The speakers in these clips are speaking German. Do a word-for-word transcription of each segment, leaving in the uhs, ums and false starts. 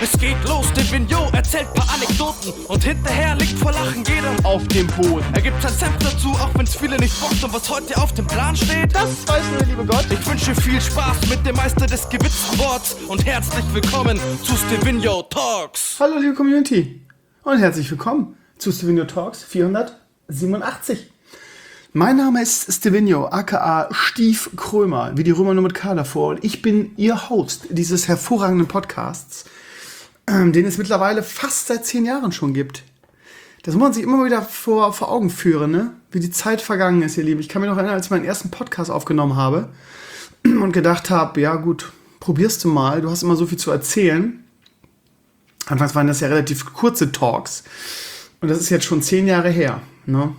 Es geht los, Divino erzählt paar Anekdoten und hinterher liegt vor Lachen jeder auf dem Boden. Er gibt sein Senf dazu, auch wenn's viele nicht bockt. Und was heute auf dem Plan steht, das weiß nur der liebe Gott. Ich wünsche viel Spaß mit dem Meister des gewitzten Worts und herzlich willkommen zu Stevino Talks. Hallo liebe Community und herzlich willkommen zu Stevino Talks vierhundertsiebenundachtzig. Mein Name ist Stevino, aka Stief Krömer, wie die Römer nur mit K davor. Und ich bin Ihr Host dieses hervorragenden Podcasts, ähm, den es mittlerweile fast seit zehn Jahren schon gibt. Das muss man sich immer wieder vor, vor Augen führen, ne? Wie die Zeit vergangen ist, ihr Lieben. Ich kann mich noch erinnern, als ich meinen ersten Podcast aufgenommen habe und gedacht habe, ja gut, probierst du mal, du hast immer so viel zu erzählen. Anfangs waren das ja relativ kurze Talks und das ist jetzt schon zehn Jahre her, ne?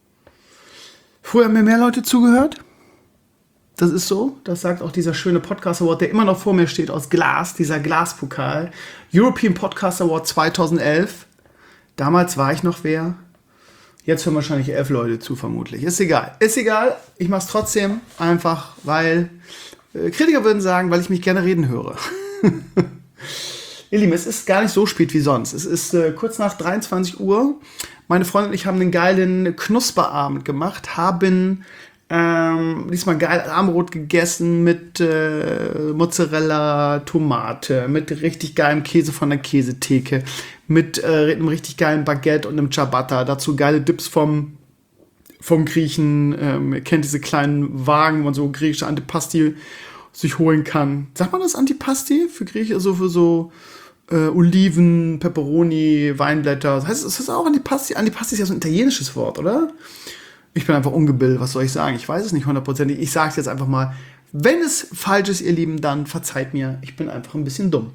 Früher haben mir mehr Leute zugehört. Das ist so. Das sagt auch dieser schöne Podcast Award, der immer noch vor mir steht, aus Glas, dieser Glaspokal. European Podcast Award zweitausendelf. Damals war ich noch wer. Jetzt hören wahrscheinlich elf Leute zu, vermutlich. Ist egal. Ist egal. Ich mache es trotzdem einfach, weil äh, Kritiker würden sagen, weil ich mich gerne reden höre. Ihr Lieben, es ist gar nicht so spät wie sonst. Es ist äh, kurz nach dreiundzwanzig Uhr. Meine Freundin und ich haben einen geilen Knusperabend gemacht, haben ähm, diesmal geil Armbrot gegessen mit äh, Mozzarella, Tomate, mit richtig geilem Käse von der Käsetheke, mit äh, einem richtig geilen Baguette und einem Ciabatta. Dazu geile Dips vom, vom Griechen. Ähm, ihr kennt diese kleinen Wagen, wo man so griechische Antipasti sich holen kann. Sagt man das Antipasti für Griechen? Also für so Äh, Oliven, Peperoni, Weinblätter. Das heißt, ist das auch Antipasti? Antipasti ist ja so ein italienisches Wort, oder? Ich bin einfach ungebildet, was soll ich sagen? Ich weiß es nicht hundertprozentig. Ich sage es jetzt einfach mal. Wenn es falsch ist, ihr Lieben, dann verzeiht mir. Ich bin einfach ein bisschen dumm.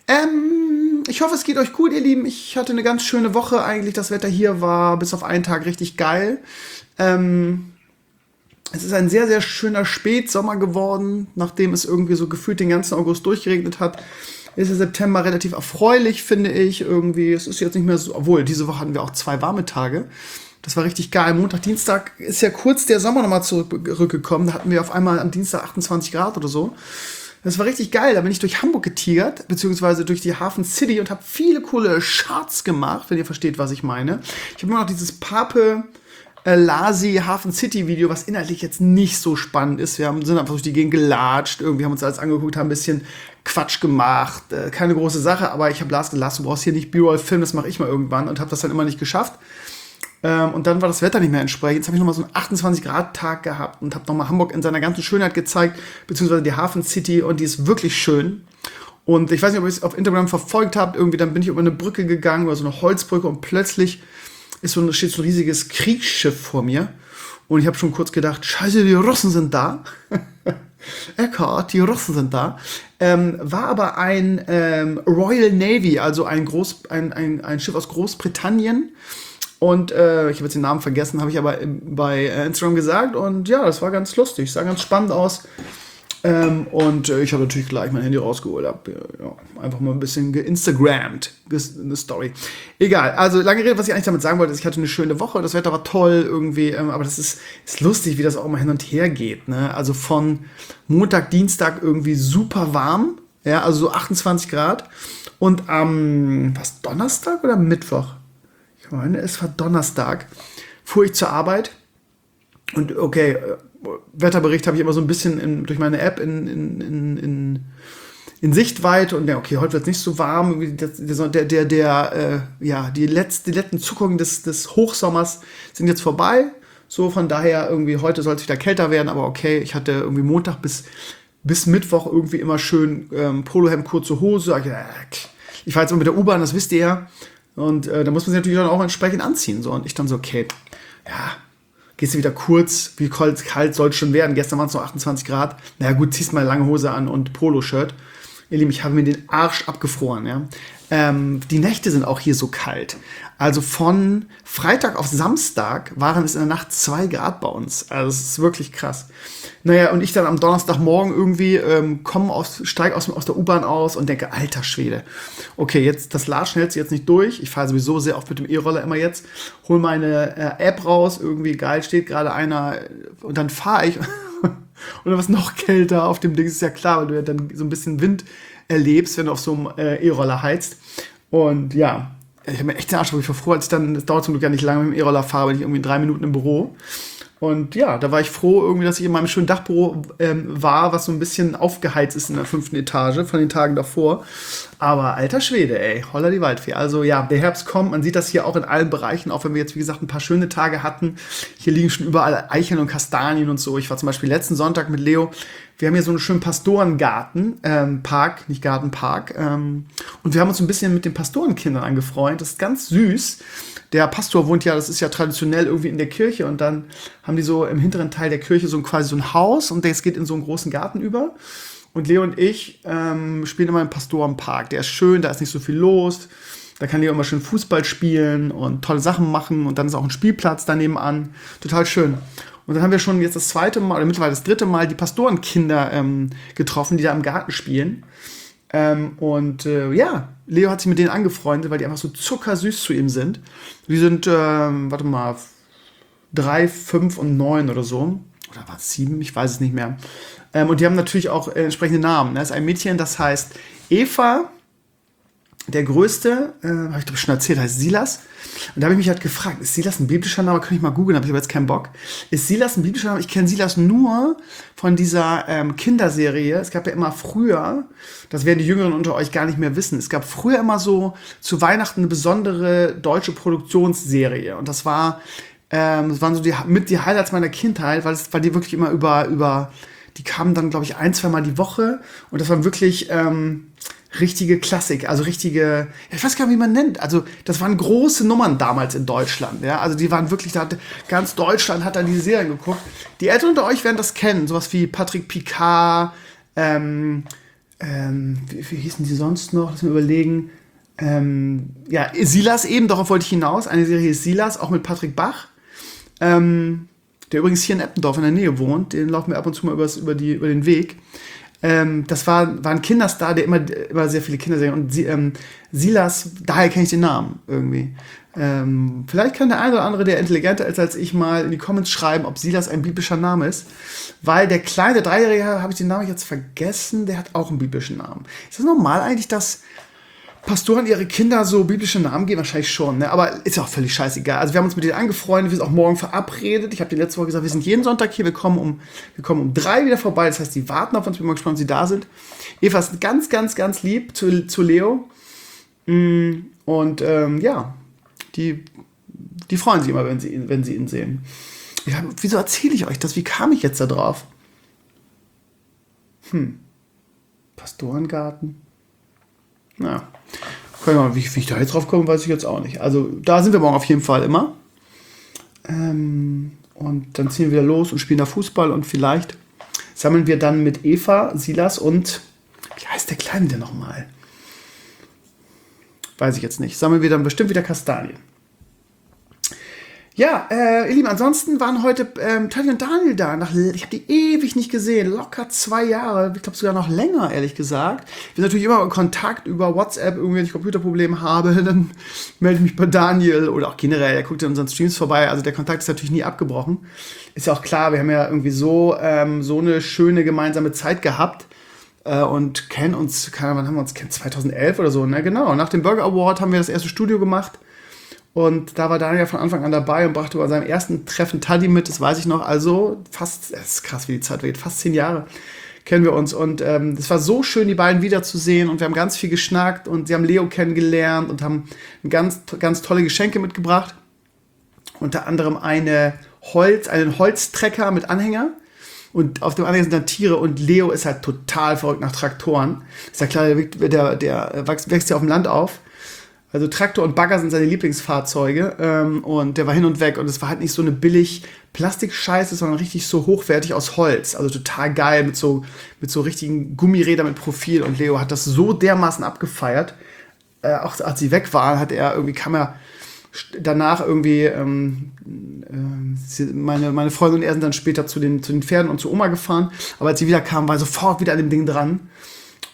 Ähm, ich hoffe, es geht euch gut, ihr Lieben. Ich hatte eine ganz schöne Woche eigentlich. Das Wetter hier war bis auf einen Tag richtig geil. Ähm, es ist ein sehr, sehr schöner Spätsommer geworden, nachdem es irgendwie so gefühlt den ganzen August durchgeregnet hat. Ist der September relativ erfreulich, finde ich, irgendwie. Es ist jetzt nicht mehr so, obwohl, diese Woche hatten wir auch zwei warme Tage. Das war richtig geil. Montag, Dienstag ist ja kurz der Sommer nochmal zurückgekommen. Da hatten wir auf einmal am Dienstag achtundzwanzig Grad oder so. Das war richtig geil. Da bin ich durch Hamburg getigert, beziehungsweise durch die Hafen City und habe viele coole Charts gemacht, wenn ihr versteht, was ich meine. Ich habe immer noch dieses Pape äh, Lasi Hafen City Video, was inhaltlich jetzt nicht so spannend ist. Wir haben, sind einfach durch die Gegend gelatscht, irgendwie haben uns alles angeguckt, haben ein bisschen Quatsch gemacht, äh, keine große Sache, aber ich habe Lars gesagt, du brauchst hier nicht B-Roll filmen, das mache ich mal irgendwann und habe das dann immer nicht geschafft. Ähm, und dann war das Wetter nicht mehr entsprechend. Jetzt habe ich nochmal so einen achtundzwanzig Grad Tag gehabt und habe nochmal Hamburg in seiner ganzen Schönheit gezeigt, beziehungsweise die Hafen City, und die ist wirklich schön. Und ich weiß nicht, ob ihr es auf Instagram verfolgt habt, irgendwie, dann bin ich über eine Brücke gegangen, oder so eine Holzbrücke, und plötzlich ist so ein, steht so ein riesiges Kriegsschiff vor mir. Und ich habe schon kurz gedacht, scheiße, die Russen sind da. Eckhart, die Russen sind da. Ähm, war aber ein ähm, Royal Navy, also ein, Groß, ein, ein, ein Schiff aus Großbritannien. Und äh, ich habe jetzt den Namen vergessen, habe ich aber bei Instagram gesagt. Und ja, das war ganz lustig, sah ganz spannend aus. Ähm, und äh, ich habe natürlich gleich mein Handy rausgeholt, habe ja, einfach mal ein bisschen geinstagrammt, eine Story. Egal, also lange Rede, was ich eigentlich damit sagen wollte, ist, ich hatte eine schöne Woche, das Wetter war toll irgendwie, ähm, aber das ist, ist lustig, wie das auch immer hin und her geht, ne? Also von Montag, Dienstag irgendwie super warm, ja, also so achtundzwanzig Grad, und am, ähm, was, Donnerstag oder Mittwoch? Ich meine, es war Donnerstag, fuhr ich zur Arbeit und okay, Wetterbericht habe ich immer so ein bisschen in, durch meine App in, in, in, in, in Sichtweite, und ja, okay, heute wird es nicht so warm. Der, der, der, der äh, ja, die, letzte, die letzten Zuckungen des, des Hochsommers sind jetzt vorbei. So, von daher irgendwie, heute soll es wieder kälter werden, aber okay, ich hatte irgendwie Montag bis, bis Mittwoch irgendwie immer schön ähm, Polohemd, kurze Hose. Ich fahre jetzt immer mit der U-Bahn, das wisst ihr ja. Und äh, da muss man sich natürlich dann auch entsprechend anziehen. So. Und ich dann so, okay, ja, gehst du wieder kurz, wie kalt, kalt soll es schon werden. Gestern waren es noch achtundzwanzig Grad. Na naja, gut, ziehst mal lange Hose an und Poloshirt. Ihr Lieben, ich habe mir den Arsch abgefroren. Ja? Ähm, die Nächte sind auch hier so kalt. Also von Freitag auf Samstag waren es in der Nacht zwei Grad bei uns. Also es ist wirklich krass. Naja, und ich dann am Donnerstagmorgen irgendwie ähm, komme aus, steige aus, aus der U-Bahn aus und denke, alter Schwede. Okay, jetzt das Latschen hält sich jetzt nicht durch. Ich fahre sowieso sehr oft mit dem E-Roller immer jetzt. Hol meine äh, App raus, irgendwie geil, steht gerade einer, und dann fahre ich Und dann war es noch kälter auf dem Ding, ist ja klar, weil du ja dann so ein bisschen Wind erlebst, wenn du auf so einem äh, E-Roller heizt. Und ja, ich habe mir echt den Arsch, ich war froh, als ich dann, das dauert zum Glück ja nicht lange mit dem E-Roller fahre, bin ich irgendwie in drei Minuten im Büro. Und ja, da war ich froh irgendwie, dass ich in meinem schönen Dachbüro ähm, war, was so ein bisschen aufgeheizt ist in der fünften Etage von den Tagen davor. Aber alter Schwede, ey, holla die Waldfee. Also ja, der Herbst kommt, man sieht das hier auch in allen Bereichen, auch wenn wir jetzt, wie gesagt, ein paar schöne Tage hatten. Hier liegen schon überall Eicheln und Kastanien und so. Ich war zum Beispiel letzten Sonntag mit Leo, wir haben hier so einen schönen Pastorengarten, ähm, Park, nicht Gartenpark. Ähm, und wir haben uns ein bisschen mit den Pastorenkindern angefreundet. Das ist ganz süß. Der Pastor wohnt ja, das ist ja traditionell irgendwie in der Kirche und dann haben die so im hinteren Teil der Kirche so ein, quasi so ein Haus und das geht in so einen großen Garten über. Und Leo und ich ähm, spielen immer im Pastorenpark. Der ist schön, da ist nicht so viel los. Da kann Leo immer schön Fußball spielen und tolle Sachen machen und dann ist auch ein Spielplatz daneben an. Total schön. Und dann haben wir schon jetzt das zweite Mal oder mittlerweile das dritte Mal die Pastorenkinder ähm, getroffen, die da im Garten spielen. Ähm, und äh, ja, Leo hat sich mit denen angefreundet, weil die einfach so zuckersüß zu ihm sind. Die sind, ähm, warte mal, drei, fünf und neun oder so. Oder war es sieben? Ich weiß es nicht mehr. Ähm, und die haben natürlich auch äh, entsprechende Namen. Das ist ein Mädchen, das heißt Eva. Der größte, äh, habe ich glaube schon erzählt, heißt Silas. Und da habe ich mich halt gefragt, ist Silas ein biblischer Name? Kann ich mal googeln, habe ich aber jetzt keinen Bock. Ist Silas ein biblischer Name? Ich kenne Silas nur von dieser ähm, Kinderserie. Es gab ja immer früher, das werden die Jüngeren unter euch gar nicht mehr wissen, es gab früher immer so zu Weihnachten eine besondere deutsche Produktionsserie. Und das war, ähm, das waren so die, mit die Highlights meiner Kindheit, weil es, weil die wirklich immer über, über, die kamen dann, glaube ich, ein, zwei Mal die Woche. Und das waren wirklich, ähm, richtige Klassik, also richtige, ich weiß gar nicht, wie man nennt, also das waren große Nummern damals in Deutschland, ja, also die waren wirklich, da hat, ganz Deutschland hat dann diese Serien geguckt. Die Älteren unter euch werden das kennen, sowas wie Patrick Picard, ähm, ähm, wie, wie hießen die sonst noch, lass mich überlegen, ähm, ja, Silas eben, darauf wollte ich hinaus, eine Serie ist Silas, auch mit Patrick Bach, ähm, der übrigens hier in Eppendorf in der Nähe wohnt, den laufen wir ab und zu mal übers, über, die, über den Weg. Ähm, das war, war ein Kinderstar, der immer, immer sehr viele Kinderserien und sie, ähm, Silas, daher kenne ich den Namen irgendwie. Ähm, vielleicht kann der eine oder andere, der intelligenter ist als ich, mal in die Comments schreiben, ob Silas ein biblischer Name ist, weil der kleine Dreijährige, habe ich den Namen jetzt vergessen, der hat auch einen biblischen Namen. Ist das normal eigentlich, dass Pastoren ihre Kinder so biblische Namen geben? Wahrscheinlich schon, ne? Aber ist ja auch völlig scheißegal. Also wir haben uns mit denen angefreundet, wir sind auch morgen verabredet. Ich habe dir letzte Woche gesagt, wir sind jeden Sonntag hier, wir kommen um, wir kommen um drei wieder vorbei. Das heißt, die warten auf uns, ich bin mal gespannt, ob sie da sind. Eva ist ganz, ganz, ganz lieb zu, zu Leo. Und ähm, ja, die, die freuen sich immer, wenn sie ihn, wenn sie ihn sehen. Ja, wieso erzähle ich euch das? Wie kam ich jetzt da drauf? Hm. Pastorengarten? Na, ja. Wie, wie ich da jetzt drauf komme, weiß ich jetzt auch nicht. Also da sind wir morgen auf jeden Fall immer. Ähm, und dann ziehen wir wieder los und spielen da Fußball und vielleicht sammeln wir dann mit Eva, Silas und, wie heißt der Kleine denn nochmal? Weiß ich jetzt nicht. Sammeln wir dann bestimmt wieder Kastanien. Ja, äh, ihr Lieben, ansonsten waren heute ähm, Tati und Daniel da. Nach, ich habe die ewig nicht gesehen. Locker zwei Jahre. Ich glaube sogar noch länger, ehrlich gesagt. Wir sind natürlich immer in Kontakt über WhatsApp. Irgendwie, wenn ich Computerprobleme habe, dann melde ich mich bei Daniel. Oder auch generell, er guckt in unseren Streams vorbei. Also der Kontakt ist natürlich nie abgebrochen. Ist ja auch klar, wir haben ja irgendwie so, ähm, so eine schöne gemeinsame Zeit gehabt. Äh, und kennen uns, keine Ahnung, wann haben wir uns kennt? zweitausendelf oder so, ne? Genau. Nach dem Burger Award haben wir das erste Studio gemacht. Und da war Daniel von Anfang an dabei und brachte bei seinem ersten Treffen Taddy mit, das weiß ich noch. Also fast, es ist krass, wie die Zeit vergeht, fast zehn Jahre kennen wir uns. Und ähm, es war so schön, die beiden wiederzusehen. Und wir haben ganz viel geschnackt und sie haben Leo kennengelernt und haben ganz, ganz tolle Geschenke mitgebracht. Unter anderem eine Holz, einen Holztrecker mit Anhänger. Und auf dem Anhänger sind dann Tiere und Leo ist halt total verrückt nach Traktoren. Ist ja klar, der, der, der wächst ja auf dem Land auf. Also Traktor und Bagger sind seine Lieblingsfahrzeuge ähm, und der war hin und weg und es war halt nicht so eine billig Plastikscheiße, sondern richtig so hochwertig aus Holz, also total geil mit so, mit so richtigen Gummirädern mit Profil und Leo hat das so dermaßen abgefeiert, äh, auch als sie weg waren, hat er irgendwie, kam er danach irgendwie, ähm, äh, meine, meine Freundin und er sind dann später zu den, zu den Pferden und zu Oma gefahren, aber als sie wieder kamen, war er sofort wieder an dem Ding dran.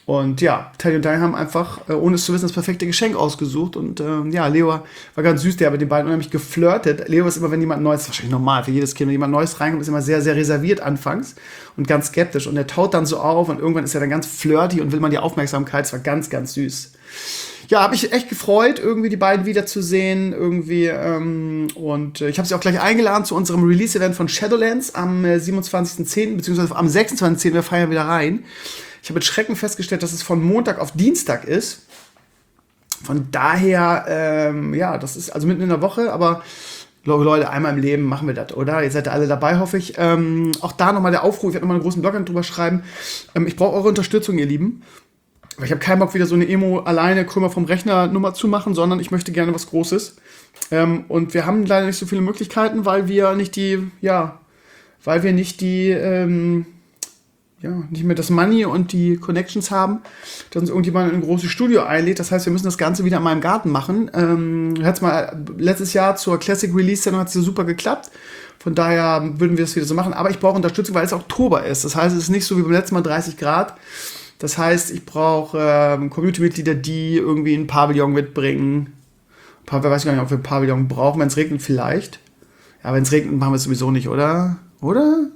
Und ja, Teddy und Daniel haben einfach, äh, ohne es zu wissen, das perfekte Geschenk ausgesucht. Und äh, ja, Leo war ganz süß, der hat mit den beiden unheimlich geflirtet. Leo ist immer, wenn jemand Neues, wahrscheinlich normal für jedes Kind, wenn jemand Neues reinkommt, ist immer sehr, sehr reserviert anfangs und ganz skeptisch. Und er taut dann so auf und irgendwann ist er dann ganz flirty und will mal die Aufmerksamkeit. Es war ganz, ganz süß. Ja, habe ich echt gefreut, irgendwie die beiden wiederzusehen. Irgendwie, ähm, und äh, ich habe sie auch gleich eingeladen zu unserem Release-Event von Shadowlands am äh, siebenundzwanzigsten zehnten beziehungsweise am sechsundzwanzigsten zehnten Wir feiern wieder rein. Ich habe mit Schrecken festgestellt, dass es von Montag auf Dienstag ist. Von daher, ähm, ja, das ist also mitten in der Woche, aber Leute, einmal im Leben machen wir das, oder? Ihr seid ja alle dabei, hoffe ich. Ähm, auch da nochmal der Aufruf, ich werde nochmal einen großen Blog drüber schreiben. Ähm, ich brauche eure Unterstützung, ihr Lieben. Weil ich habe keinen Bock, wieder so eine Emo alleine Krümmer vom Rechner Nummer zu machen, sondern ich möchte gerne was Großes. Ähm, und wir haben leider nicht so viele Möglichkeiten, weil wir nicht die, ja, weil wir nicht die, ähm, ja, nicht mehr das Money und die Connections haben, dass uns irgendjemand in ein großes Studio einlädt. Das heißt, wir müssen das Ganze wieder in meinem Garten machen. Ähm, hat's mal letztes Jahr zur Classic Release-Sendung hat es super geklappt. Von daher würden wir das wieder so machen. Aber ich brauche Unterstützung, weil es Oktober ist. Das heißt, es ist nicht so wie beim letzten Mal dreißig Grad. Das heißt, ich brauche ähm, Community-Mitglieder, die irgendwie ein Pavillon mitbringen. Ein paar, wer weiß gar nicht, ob wir ein Pavillon brauchen. Wenn es regnet, vielleicht. Ja, wenn es regnet, machen wir es sowieso nicht, oder? Oder?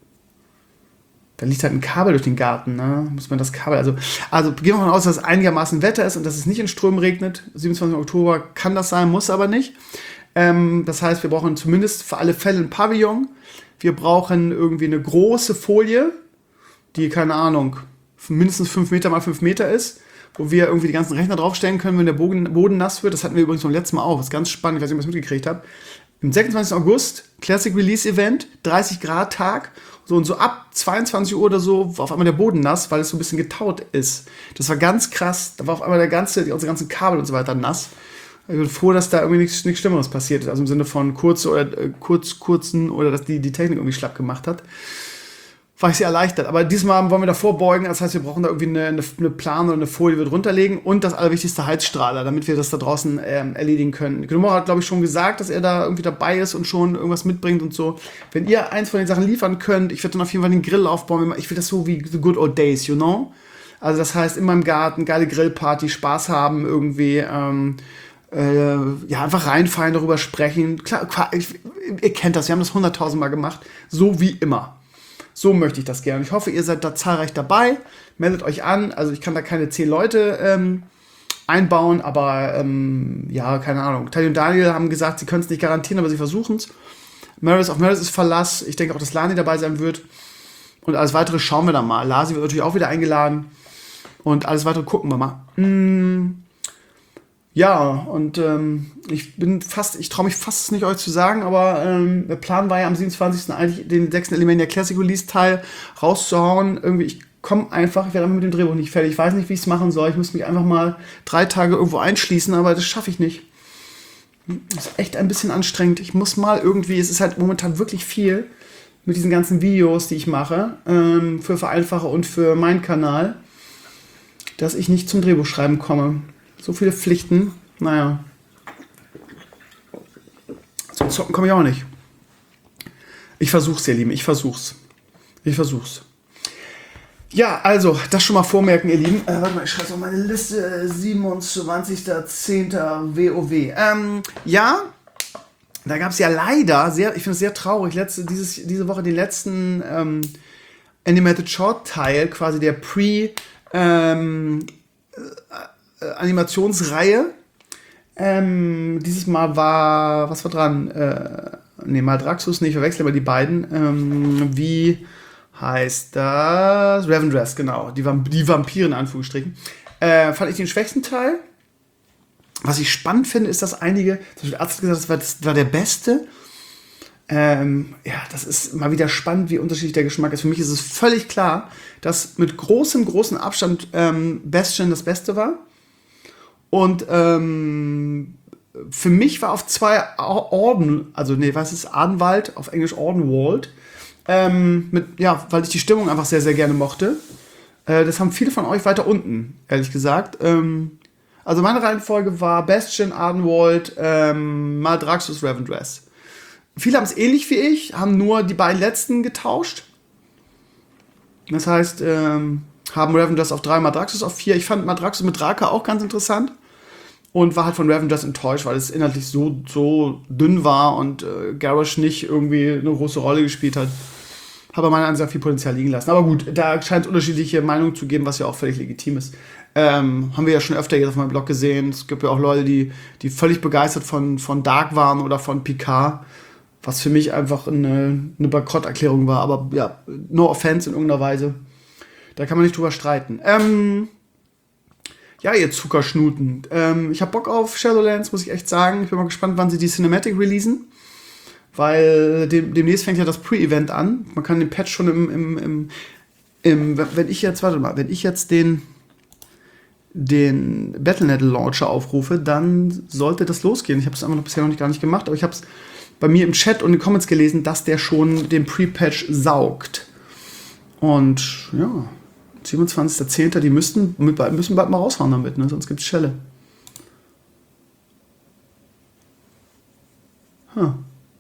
Da liegt halt ein Kabel durch den Garten, ne? Muss man das Kabel, also, also gehen wir davon aus, dass es einigermaßen Wetter ist und dass es nicht in Strömen regnet. siebenundzwanzigsten Oktober kann das sein, muss aber nicht. Ähm, das heißt, wir brauchen zumindest für alle Fälle ein Pavillon. Wir brauchen irgendwie eine große Folie, die, keine Ahnung, mindestens fünf Meter mal fünf Meter ist, wo wir irgendwie die ganzen Rechner draufstellen können, wenn der Boden, Boden nass wird. Das hatten wir übrigens beim letzten Mal auch. Das ist ganz spannend, ich weiß nicht, ob ihr das mitgekriegt habt. Am sechsundzwanzigsten August, Classic Release Event, dreißig Grad Tag. So und so ab zweiundzwanzig Uhr oder so war auf einmal der Boden nass, weil es so ein bisschen getaut ist. Das war ganz krass. Da war auf einmal der ganze, unsere ganzen Kabel und so weiter nass. Ich bin froh, dass da irgendwie nichts, nichts Schlimmeres passiert ist. Also im Sinne von kurze oder äh, kurz, kurzen oder dass die, die Technik irgendwie schlapp gemacht hat. War ich sehr erleichtert. Aber diesmal wollen wir da vorbeugen. Das heißt, wir brauchen da irgendwie eine, eine, eine Plane oder eine Folie, die wir drunter legen. Und das allerwichtigste Heizstrahler, damit wir das da draußen ähm, erledigen können. Gnomora hat, glaube ich, schon gesagt, dass er da irgendwie dabei ist und schon irgendwas mitbringt und so. Wenn ihr eins von den Sachen liefern könnt, ich werde dann auf jeden Fall den Grill aufbauen. Ich will das so wie the good old days, you know? Also das heißt, in meinem Garten, geile Grillparty, Spaß haben irgendwie, ähm, äh, ja, einfach reinfallen, darüber sprechen. Klar, klar ich, ihr kennt das, wir haben das hunderttausend Mal gemacht. So wie immer. So möchte ich das gerne. Ich hoffe, ihr seid da zahlreich dabei. Meldet euch an. Also ich kann da keine zehn Leute ähm, einbauen, aber ähm, ja, keine Ahnung. Tali und Daniel haben gesagt, sie können es nicht garantieren, aber sie versuchen es. Maris auf Maris ist Verlass. Ich denke auch, dass Lani dabei sein wird. Und alles Weitere schauen wir dann mal. Lasi wird natürlich auch wieder eingeladen. Und alles Weitere gucken wir mal. Mm. Ja, und ähm, ich bin fast, ich traue mich fast es nicht euch zu sagen, aber ähm, der Plan war ja am siebenundzwanzigsten eigentlich den sechsten Element der Classic Release Teil rauszuhauen. Irgendwie, ich komme einfach, ich werde einfach mit dem Drehbuch nicht fertig. Ich weiß nicht, wie ich es machen soll. Ich muss mich einfach mal drei Tage irgendwo einschließen, aber das schaffe ich nicht. Das ist echt ein bisschen anstrengend. Ich muss mal irgendwie, es ist halt momentan wirklich viel mit diesen ganzen Videos, die ich mache, ähm, für Vereinfacher und für meinen Kanal, dass ich nicht zum Drehbuchschreiben komme. So viele Pflichten, naja. Zum Zocken komme ich auch nicht. Ich versuch's, ihr Lieben, ich versuch's. Ich versuch's. Ja, also, das schon mal vormerken, ihr Lieben. Äh, warte mal, ich schreibe auf meine Liste. siebenundzwanzigster zehnter WoW. Ähm, ja, da gab es ja leider, sehr, ich finde es sehr traurig, letzte, dieses, diese Woche den letzten ähm, Animated Short Teil, quasi der Pre- ähm, Äh, Animationsreihe. Ähm, dieses Mal war, was war dran? Äh, ne, Maldraxxus, nee, ich verwechsel mal die beiden. Ähm, wie heißt das? Revendreth, genau. Die, Vamp- die Vampire in Anführungsstrichen. Äh, fand ich den schwächsten Teil. Was ich spannend finde, ist, dass einige, zum Beispiel Arzt hat gesagt, das war, das war der beste. Ähm, ja, das ist mal wieder spannend, wie unterschiedlich der Geschmack ist. Für mich ist es völlig klar, dass mit großem, großem Abstand ähm, Bastion das Beste war. Und ähm, für mich war auf zwei Orden, also nee, was ist Ardenwald, auf Englisch Ardenwald, ähm, mit, ja, weil ich die Stimmung einfach sehr, sehr gerne mochte. Äh, das haben viele von euch weiter unten, ehrlich gesagt. Ähm, also meine Reihenfolge war Bastion, Ardenwald, ähm, Maldraxxus, Revendreth. Viele haben es ähnlich wie ich, haben nur die beiden letzten getauscht. Das heißt, ähm, haben Ravengers auf drei, Madraxus auf vier. Ich fand Madraxus mit Drake auch ganz interessant und war halt von Ravengers enttäuscht, weil es inhaltlich so, so dünn war und äh, Garrosh nicht irgendwie eine große Rolle gespielt hat. Habe meiner Ansicht nach viel Potenzial liegen lassen. Aber gut, da scheint es unterschiedliche Meinungen zu geben, was ja auch völlig legitim ist. Ähm, haben wir ja schon öfter jetzt auf meinem Blog gesehen. Es gibt ja auch Leute, die, die völlig begeistert von, von Dark waren oder von Picard, was für mich einfach eine, eine Bankrotterklärung war. Aber ja, no offense in irgendeiner Weise. Da kann man nicht drüber streiten. Ähm, ja, ihr Zuckerschnuten. Ähm, ich habe Bock auf Shadowlands, muss ich echt sagen. Ich bin mal gespannt, wann sie die Cinematic releasen. Weil dem, demnächst fängt ja das Pre-Event an. Man kann den Patch schon im, im, im, im, wenn ich jetzt, warte mal, wenn ich jetzt den, den Battle Net Launcher aufrufe, dann sollte das losgehen. Ich habe es einfach noch bisher noch nicht gar nicht gemacht, aber ich habe es bei mir im Chat und in den Comments gelesen, dass der schon den Pre-Patch saugt. Und ja, siebenundzwanzigster zehnter die müssten, müssen bald mal raushauen damit, ne? Sonst gibt es Schelle. Huh.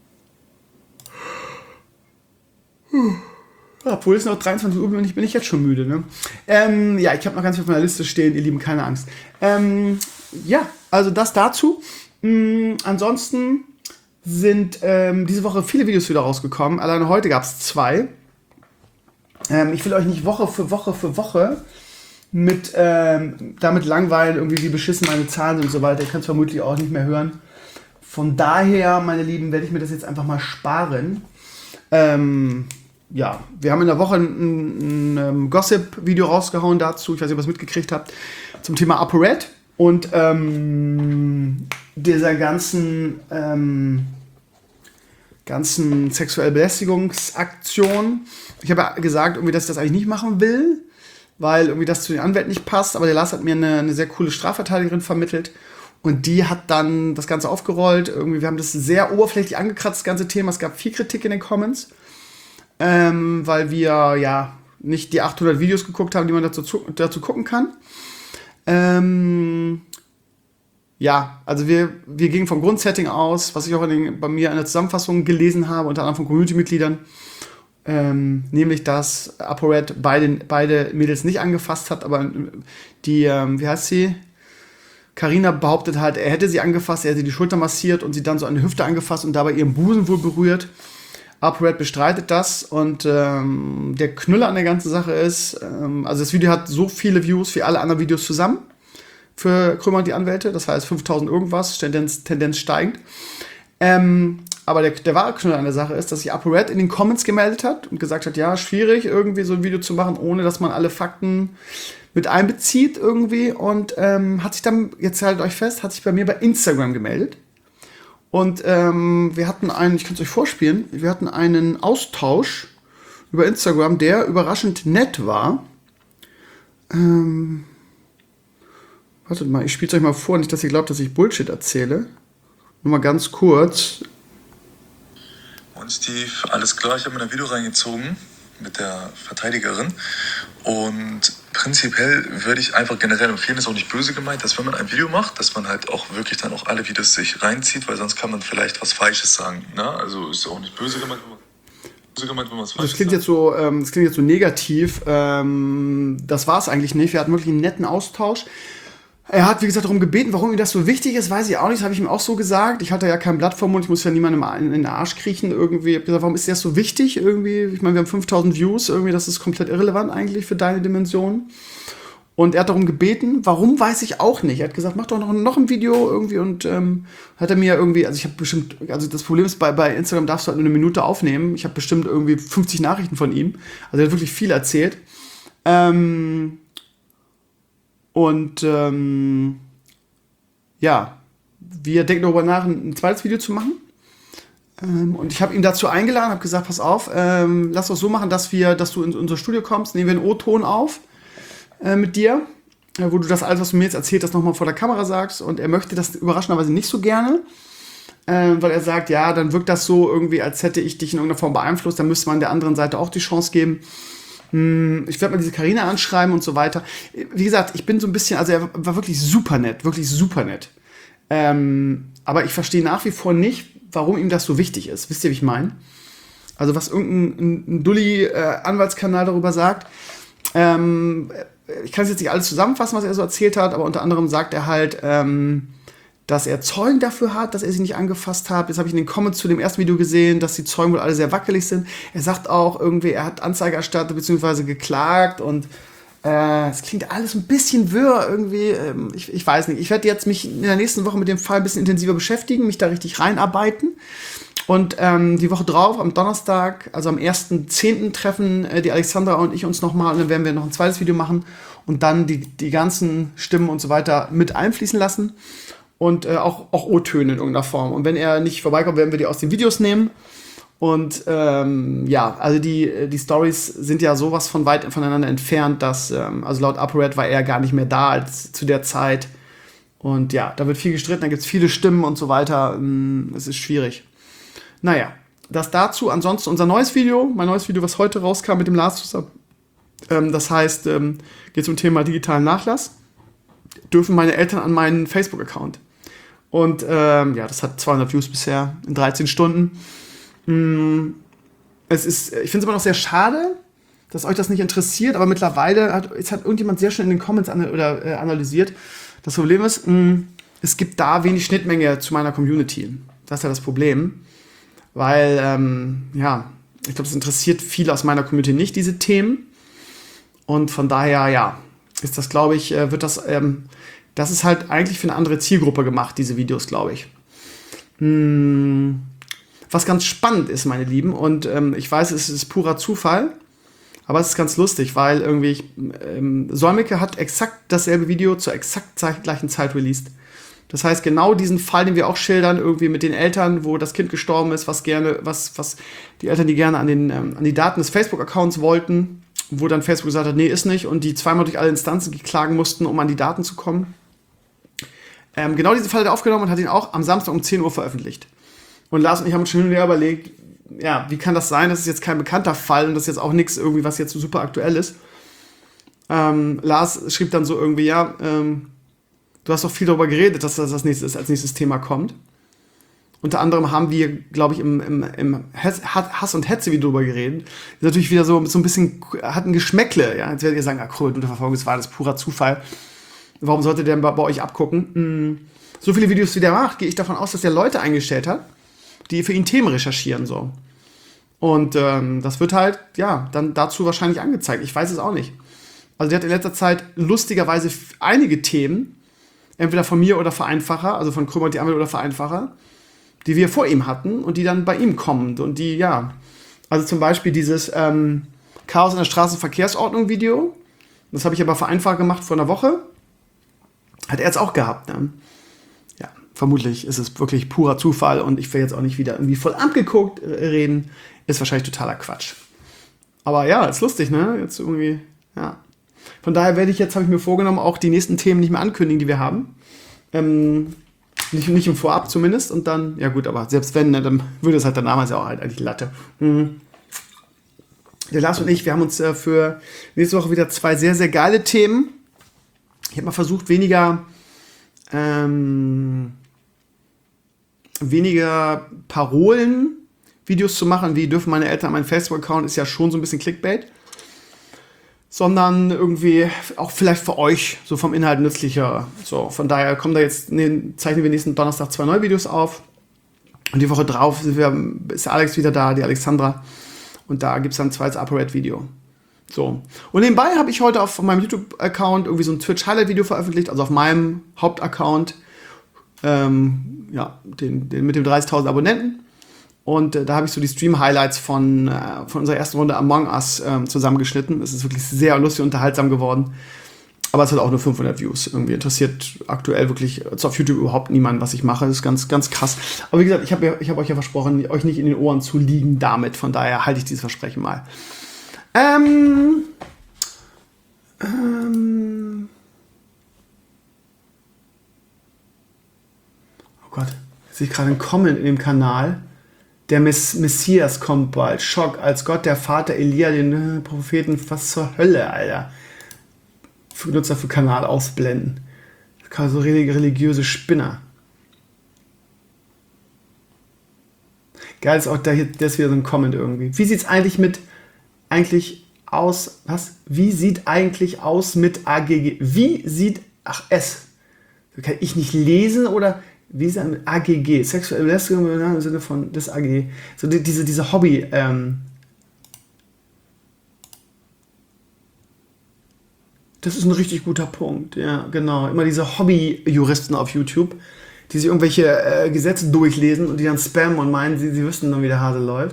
Obwohl es noch dreiundzwanzig Uhr bin und ich bin ich jetzt schon müde. Ne? Ähm, ja, ich habe noch ganz viel auf meiner Liste stehen, ihr Lieben, keine Angst. Ähm, ja, also das dazu. Ähm, ansonsten sind ähm, diese Woche viele Videos wieder rausgekommen. Alleine heute gab es zwei. Ähm, ich will euch nicht Woche für Woche für Woche mit ähm, damit langweilen, irgendwie wie beschissen meine Zahlen sind und so weiter. Ihr könnt es vermutlich auch nicht mehr hören. Von daher, meine Lieben, werde ich mir das jetzt einfach mal sparen. Ähm, ja, wir haben in der Woche ein, ein, ein Gossip-Video rausgehauen dazu, ich weiß nicht, ob ihr es mitgekriegt habt, zum Thema ApoRed und ähm, dieser ganzen, ähm, ganzen sexuellen Belästigungsaktion. Ich habe ja gesagt, irgendwie, dass ich das eigentlich nicht machen will, weil irgendwie das zu den Anwälten nicht passt, aber der Lars hat mir eine, eine sehr coole Strafverteidigerin vermittelt. Und die hat dann das Ganze aufgerollt. Irgendwie, wir haben das sehr oberflächlich angekratzt, das ganze Thema. Es gab viel Kritik in den Comments, ähm, weil wir ja nicht die achthundert Videos geguckt haben, die man dazu, dazu gucken kann. Ähm, ja, also wir, wir gingen vom Grundsetting aus, was ich auch in den, bei mir in der Zusammenfassung gelesen habe, unter anderem von Community-Mitgliedern, ähm, nämlich, dass ApoRed beide, beide Mädels nicht angefasst hat, aber die, ähm, wie heißt sie? Carina behauptet halt, er hätte sie angefasst, er hätte die Schulter massiert und sie dann so an die Hüfte angefasst und dabei ihren Busen wohl berührt. ApoRed bestreitet das und ähm, der Knüller an der ganzen Sache ist, ähm, also das Video hat so viele Views wie alle anderen Videos zusammen für Krömer und die Anwälte, das heißt fünftausend irgendwas, Tendenz, Tendenz steigend. Ähm, aber der, der wahre Knüller an der Sache ist, dass sich ApoRed in den Comments gemeldet hat und gesagt hat, ja, schwierig irgendwie so ein Video zu machen, ohne dass man alle Fakten mit einbezieht irgendwie und ähm, hat sich dann, jetzt haltet euch fest, hat sich bei mir bei Instagram gemeldet und ähm, wir hatten einen, ich kann es euch vorspielen, wir hatten einen Austausch über Instagram, der überraschend nett war. Ähm, wartet mal, ich spiele es euch mal vor, nicht, dass ihr glaubt, dass ich Bullshit erzähle. Nur mal ganz kurz. Und Steve, alles klar, ich habe mir ein Video reingezogen mit der Verteidigerin und prinzipiell würde ich einfach generell empfehlen, ist auch nicht böse gemeint, dass wenn man ein Video macht, dass man halt auch wirklich dann auch alle Videos sich reinzieht, weil sonst kann man vielleicht was Falsches sagen. Ne? Also ist auch nicht böse gemeint, wenn man, böse gemeint, wenn man was Falsches das klingt sagt. Jetzt so, ähm, das klingt jetzt so negativ. Ähm, das war es eigentlich nicht. Wir hatten wirklich einen netten Austausch. Er hat, wie gesagt, darum gebeten, warum ihm das so wichtig ist, weiß ich auch nicht, das habe ich ihm auch so gesagt. Ich hatte ja kein Blatt vom Mund, ich muss ja niemandem in den Arsch kriechen irgendwie. Ich habe gesagt, warum ist das so wichtig irgendwie? Ich meine, wir haben fünftausend Views, irgendwie, das ist komplett irrelevant eigentlich für deine Dimension. Und er hat darum gebeten, warum, weiß ich auch nicht. Er hat gesagt, mach doch noch, noch ein Video irgendwie und ähm, hat er mir irgendwie, also ich habe bestimmt, also das Problem ist, bei, bei Instagram darfst du halt nur eine Minute aufnehmen. Ich habe bestimmt irgendwie fünfzig Nachrichten von ihm. Also er hat wirklich viel erzählt. Ähm... Und ähm, ja, wir denken darüber nach, ein, ein zweites Video zu machen. Ähm, und ich habe ihn dazu eingeladen, habe gesagt, pass auf, ähm, lass uns so machen, dass wir, dass du in unser Studio kommst, nehmen wir einen O-Ton auf äh, mit dir, äh, wo du das alles, was du mir jetzt erzählt hast, nochmal vor der Kamera sagst. Und er möchte das überraschenderweise nicht so gerne, äh, weil er sagt, ja, dann wirkt das so irgendwie, als hätte ich dich in irgendeiner Form beeinflusst, dann müsste man der anderen Seite auch die Chance geben. Ich werde mal diese Carina anschreiben und so weiter. Wie gesagt, ich bin so ein bisschen, also er war wirklich super nett, wirklich super nett. Ähm, aber ich verstehe nach wie vor nicht, warum ihm das so wichtig ist. Wisst ihr, wie ich meine? Also was irgendein ein Dulli-Anwaltskanal äh, darüber sagt. ähm, ich kann es jetzt nicht alles zusammenfassen, was er so erzählt hat, aber unter anderem sagt er halt, ähm, dass er Zeugen dafür hat, dass er sie nicht angefasst hat. Jetzt habe ich in den Comments zu dem ersten Video gesehen, dass die Zeugen wohl alle sehr wackelig sind. Er sagt auch irgendwie, er hat Anzeige erstattet bzw. geklagt und äh, es klingt alles ein bisschen wirr irgendwie. Ähm, ich, ich weiß nicht. Ich werde jetzt mich in der nächsten Woche mit dem Fall ein bisschen intensiver beschäftigen, mich da richtig reinarbeiten. Und ähm, die Woche drauf, am Donnerstag, also am ersten zehnten treffen äh, die Alexandra und ich uns nochmal und dann werden wir noch ein zweites Video machen und dann die, die ganzen Stimmen und so weiter mit einfließen lassen. Und äh, auch, auch O-Töne in irgendeiner Form. Und wenn er nicht vorbeikommt, werden wir die aus den Videos nehmen. Und ähm, ja, also die, die Storys sind ja sowas von weit voneinander entfernt, dass, ähm, also laut ApoRed war er gar nicht mehr da als zu der Zeit. Und ja, da wird viel gestritten, da gibt es viele Stimmen und so weiter. Ähm, es ist schwierig. Naja, das dazu. Ansonsten unser neues Video, mein neues Video, was heute rauskam mit dem Lars zusammen. Ähm, das heißt, ähm, geht zum Thema digitalen Nachlass. Dürfen meine Eltern an meinen Facebook-Account. Und ähm, ja, das hat zweihundert Views bisher in dreizehn Stunden. Mm, es ist, ich finde es immer noch sehr schade, dass euch das nicht interessiert, aber mittlerweile hat, jetzt hat irgendjemand sehr schön in den Comments an, oder, äh, analysiert. Das Problem ist, mh, es gibt da wenig Schnittmenge zu meiner Community. Das ist ja das Problem. Weil, ähm, ja, ich glaube, es interessiert viele aus meiner Community nicht, diese Themen. Und von daher, ja, ist das, glaube ich, äh, wird das, ähm, das ist halt eigentlich für eine andere Zielgruppe gemacht, diese Videos, glaube ich. Hm, was ganz spannend ist, meine Lieben, und ähm, ich weiß, es ist purer Zufall, aber es ist ganz lustig, weil irgendwie, ich, ähm, Solmecke hat exakt dasselbe Video zur exakt gleichen Zeit released. Das heißt, genau diesen Fall, den wir auch schildern, irgendwie mit den Eltern, wo das Kind gestorben ist, was gerne, was, was die Eltern, die gerne an, den, ähm, an die Daten des Facebook-Accounts wollten, wo dann Facebook gesagt hat, nee, ist nicht, und die zweimal durch alle Instanzen klagen mussten, um an die Daten zu kommen. Ähm, genau diesen Fall hat er aufgenommen und hat ihn auch am Samstag um zehn Uhr veröffentlicht. Und Lars und ich haben uns schon hin und her überlegt, ja, wie kann das sein? Das ist jetzt kein bekannter Fall und das ist jetzt auch nichts irgendwie, was jetzt so super aktuell ist. Ähm, Lars schrieb dann so irgendwie, ja, ähm, du hast doch viel darüber geredet, dass das als nächstes, als nächstes Thema kommt. Unter anderem haben wir, glaube ich, im, im, im Hass- und Hetze-Video darüber geredet. Das ist natürlich wieder so, so ein bisschen, hat ein Geschmäckle. Ja? Jetzt werdet ihr sagen, ah, cool, Unterverfolgung, das war das purer Zufall. Warum sollte der bei, bei euch abgucken? Hm. So viele Videos, wie der macht, gehe ich davon aus, dass der Leute eingestellt hat, die für ihn Themen recherchieren. So. Und ähm, das wird halt, ja, dann dazu wahrscheinlich angezeigt. Ich weiß es auch nicht. Also der hat in letzter Zeit lustigerweise einige Themen, entweder von mir oder Vereinfacher, also von Krömer und die Ampel oder Vereinfacher, die wir vor ihm hatten und die dann bei ihm kommen. Und die, ja, also zum Beispiel dieses ähm, Chaos in der Straßenverkehrsordnung-Video, das habe ich aber Vereinfacher gemacht vor einer Woche, hat er jetzt auch gehabt. Ne? Ja, vermutlich ist es wirklich purer Zufall und ich will jetzt auch nicht wieder irgendwie voll Amt geguckt äh, reden, ist wahrscheinlich totaler Quatsch. Aber ja, ist lustig, ne? Jetzt irgendwie, ja. Von daher werde ich jetzt, habe ich mir vorgenommen, auch die nächsten Themen nicht mehr ankündigen, die wir haben. Ähm, nicht, nicht im Vorab zumindest. Und dann, ja gut, aber selbst wenn, ne, dann würde es halt dann damals ja auch halt eigentlich Latte. Mhm. Der Lars und ich, wir haben uns äh, für nächste Woche wieder zwei sehr, sehr geile Themen. Ich habe mal versucht, weniger ähm, weniger Parolen-Videos zu machen, wie dürfen meine Eltern an meinen Facebook-Account, ist ja schon so ein bisschen Clickbait. Sondern irgendwie auch vielleicht für euch so vom Inhalt nützlicher. So, von daher kommen da jetzt, ne, zeichnen wir nächsten Donnerstag zwei neue Videos auf. Und die Woche drauf sind wir, ist der Alex wieder da, die Alexandra. Und da gibt es dann ein zweites ApoRed-Video. So. Und nebenbei habe ich heute auf meinem YouTube-Account irgendwie so ein Twitch-Highlight-Video veröffentlicht, also auf meinem Hauptaccount, ähm, ja, den, den mit dem dreißigtausend Abonnenten. Und äh, da habe ich so die Stream-Highlights von, äh, von unserer ersten Runde Among Us äh, zusammengeschnitten. Es ist wirklich sehr lustig und unterhaltsam geworden. Aber es hat auch nur fünfhundert Views. Irgendwie interessiert aktuell wirklich auf YouTube überhaupt niemanden, was ich mache. Das ist ganz, ganz krass. Aber wie gesagt, ich habe ja, ich hab euch ja versprochen, euch nicht in den Ohren zu liegen damit. Von daher halte ich dieses Versprechen mal. Ähm... Ähm... Oh Gott, jetzt sehe ich gerade einen Comment in dem Kanal. Der Mess- Messias kommt bald. Schock, als Gott der Vater Elia, den äh, Propheten, was zur Hölle, Alter. Für Nutzer für Kanal ausblenden. So religiöse Spinner. Geil ist auch, da hier, das ist wieder so ein Comment irgendwie. Wie sieht's eigentlich mit eigentlich aus, was? Wie sieht eigentlich aus mit A G G? Wie sieht, ach, S. Kann ich nicht lesen oder wie ist das mit A G G? Sexuelle Belästigung im Sinne von des A G G. So die, diese, diese Hobby, ähm, das ist ein richtig guter Punkt, ja, genau. Immer diese Hobby-Juristen auf YouTube, die sich irgendwelche äh, Gesetze durchlesen und die dann spammen und meinen, sie, sie wüssten dann, wie der Hase läuft.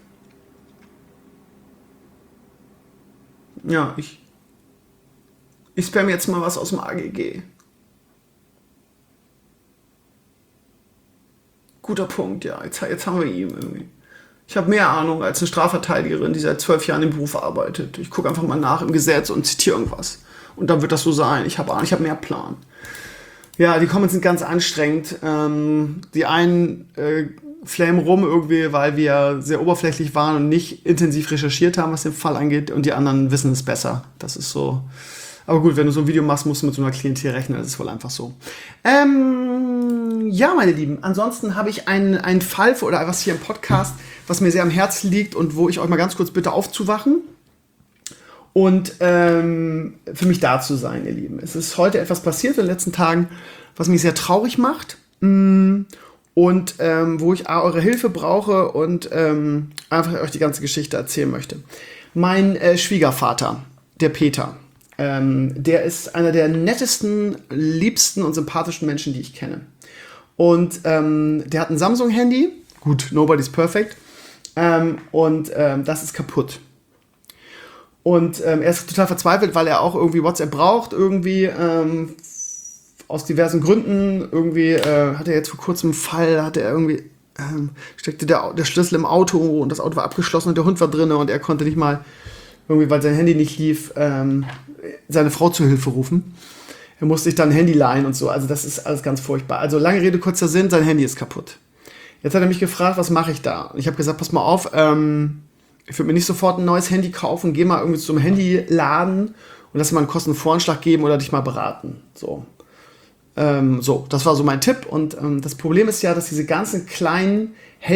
Ja, ich, ich spam jetzt mal was aus dem A G G. Guter Punkt, ja. Jetzt, jetzt haben wir ihn irgendwie. Ich habe mehr Ahnung als eine Strafverteidigerin, die seit zwölf Jahren im Beruf arbeitet. Ich gucke einfach mal nach im Gesetz und zitiere irgendwas. Und dann wird das so sein. Ich habe Ahnung, ich habe mehr Plan. Ja, die Comments sind ganz anstrengend. Ähm, die einen äh, flamen rum irgendwie, weil wir sehr oberflächlich waren und nicht intensiv recherchiert haben, was den Fall angeht. Und die anderen wissen es besser. Das ist so. Aber gut, wenn du so ein Video machst, musst du mit so einer Klientel rechnen. Das ist wohl einfach so. Ähm, ja, meine Lieben. Ansonsten habe ich einen, einen Fall für, oder was hier im Podcast, was mir sehr am Herzen liegt und wo ich euch mal ganz kurz bitte aufzuwachen und ähm, für mich da zu sein, ihr Lieben. Es ist heute etwas passiert in den letzten Tagen, was mich sehr traurig macht und ähm, wo ich eure Hilfe brauche und ähm, einfach euch die ganze Geschichte erzählen möchte. Mein äh, Schwiegervater, der Peter, ähm, der ist einer der nettesten, liebsten und sympathischen Menschen, die ich kenne. Und ähm, der hat ein Samsung-Handy. Gut, nobody's perfect. Ähm, und ähm, das ist kaputt. Und ähm, er ist total verzweifelt, weil er auch irgendwie WhatsApp braucht, irgendwie ähm, aus diversen Gründen. Irgendwie äh, hat er jetzt vor kurzem einen Fall, hatte er irgendwie, ähm, steckte der, der Schlüssel im Auto und das Auto war abgeschlossen und der Hund war drin und er konnte nicht mal, irgendwie, weil sein Handy nicht lief, ähm, seine Frau zur Hilfe rufen. Er musste sich dann ein Handy leihen und so. Also das ist alles ganz furchtbar. Also lange Rede, kurzer Sinn, sein Handy ist kaputt. Jetzt hat er mich gefragt, was mache ich da? Ich habe gesagt, pass mal auf, ähm, ich würde mir nicht sofort ein neues Handy kaufen, geh mal irgendwie zu einem Handyladen und lass mal einen Kostenvoranschlag geben oder dich mal beraten. So, ähm, so das war so mein Tipp. Und ähm, das Problem ist ja, dass diese ganzen kleinen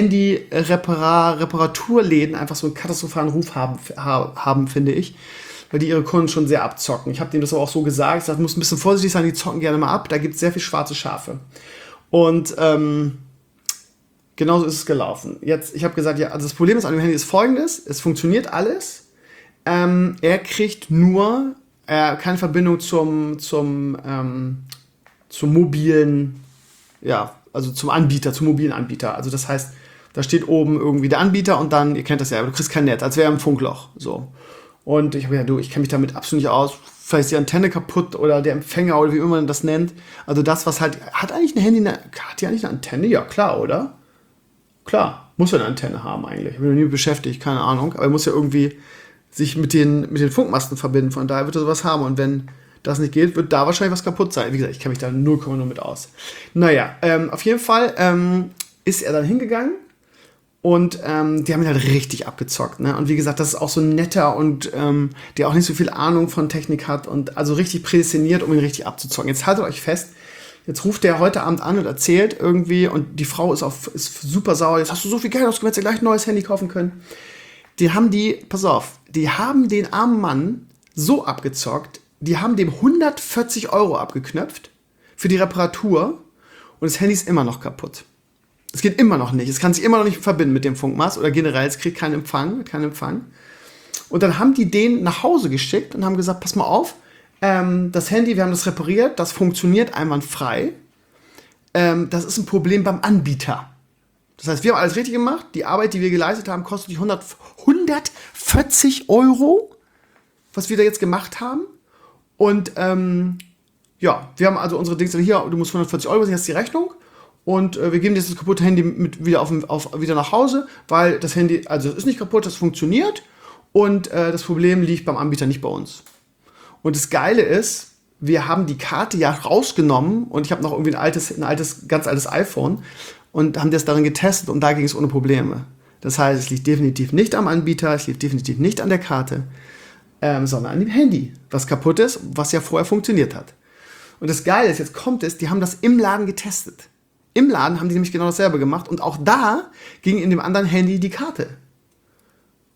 Handy-Reparaturläden einfach so einen katastrophalen Ruf haben, haben, finde ich, weil die ihre Kunden schon sehr abzocken. Ich habe denen das aber auch so gesagt, ich sage, muss ein bisschen vorsichtig sein, die zocken gerne mal ab, da gibt es sehr viel schwarze Schafe. Und ähm, genauso ist es gelaufen. Jetzt, ich habe gesagt, ja, also das Problem ist an dem Handy ist folgendes, es funktioniert alles, ähm, er kriegt nur äh, keine Verbindung zum, zum, ähm, zum mobilen, ja, also zum Anbieter, zum mobilen Anbieter. Also das heißt, da steht oben irgendwie der Anbieter und dann, ihr kennt das ja, du kriegst kein Netz, als wäre ein Funkloch, so. Und ich habe gesagt, du, ich kenne mich damit absolut nicht aus, vielleicht ist die Antenne kaputt oder der Empfänger oder wie immer man das nennt. Also das, was halt, hat eigentlich ein Handy, eine, hat die eigentlich eine Antenne? Ja, klar, oder? Klar, muss ja eine Antenne haben eigentlich. Ich bin noch nie beschäftigt, keine Ahnung. Aber er muss ja irgendwie sich mit den, mit den Funkmasten verbinden. Von daher wird er sowas haben. Und wenn das nicht geht, wird da wahrscheinlich was kaputt sein. Wie gesagt, ich kenne mich da null Komma null mit aus. Naja, ähm, auf jeden Fall ähm, ist er dann hingegangen. Und ähm, die haben ihn halt richtig abgezockt. Ne? Und wie gesagt, das ist auch so ein netter und ähm, der auch nicht so viel Ahnung von Technik hat. Und also richtig prädestiniert, um ihn richtig abzuzocken. Jetzt haltet euch fest. Jetzt ruft der heute Abend an und erzählt irgendwie und die Frau ist, auf, ist super sauer. Jetzt hast du so viel Geld ausgegeben, hättest du gleich ein neues Handy kaufen können. Die haben die, pass auf, die haben den armen Mann so abgezockt, die haben dem hundertvierzig Euro abgeknöpft für die Reparatur und das Handy ist immer noch kaputt. Es geht immer noch nicht. Es kann sich immer noch nicht verbinden mit dem Funkmast oder generell, es kriegt keinen Empfang, keinen Empfang. Und dann haben die den nach Hause geschickt und haben gesagt, pass mal auf, Ähm, das Handy, wir haben das repariert, das funktioniert einwandfrei. Ähm, das ist ein Problem beim Anbieter. Das heißt, wir haben alles richtig gemacht. Die Arbeit, die wir geleistet haben, kostet die hundert, hundertvierzig Euro, was wir da jetzt gemacht haben. Und ähm, ja, wir haben also unsere Dings hier, du musst hundertvierzig Euro, das ist die Rechnung. Und äh, wir geben dir das kaputte Handy mit wieder, auf, auf, wieder nach Hause, weil das Handy, also es ist nicht kaputt, das funktioniert. Und äh, das Problem liegt beim Anbieter, nicht bei uns. Und das Geile ist, wir haben die Karte ja rausgenommen und ich habe noch irgendwie ein altes, ein altes, ganz altes iPhone und haben das darin getestet und da ging es ohne Probleme. Das heißt, es liegt definitiv nicht am Anbieter, es liegt definitiv nicht an der Karte, ähm, sondern an dem Handy, was kaputt ist, was ja vorher funktioniert hat. Und das Geile ist, jetzt kommt es, die haben das im Laden getestet. Im Laden haben die nämlich genau dasselbe gemacht und auch da ging in dem anderen Handy die Karte.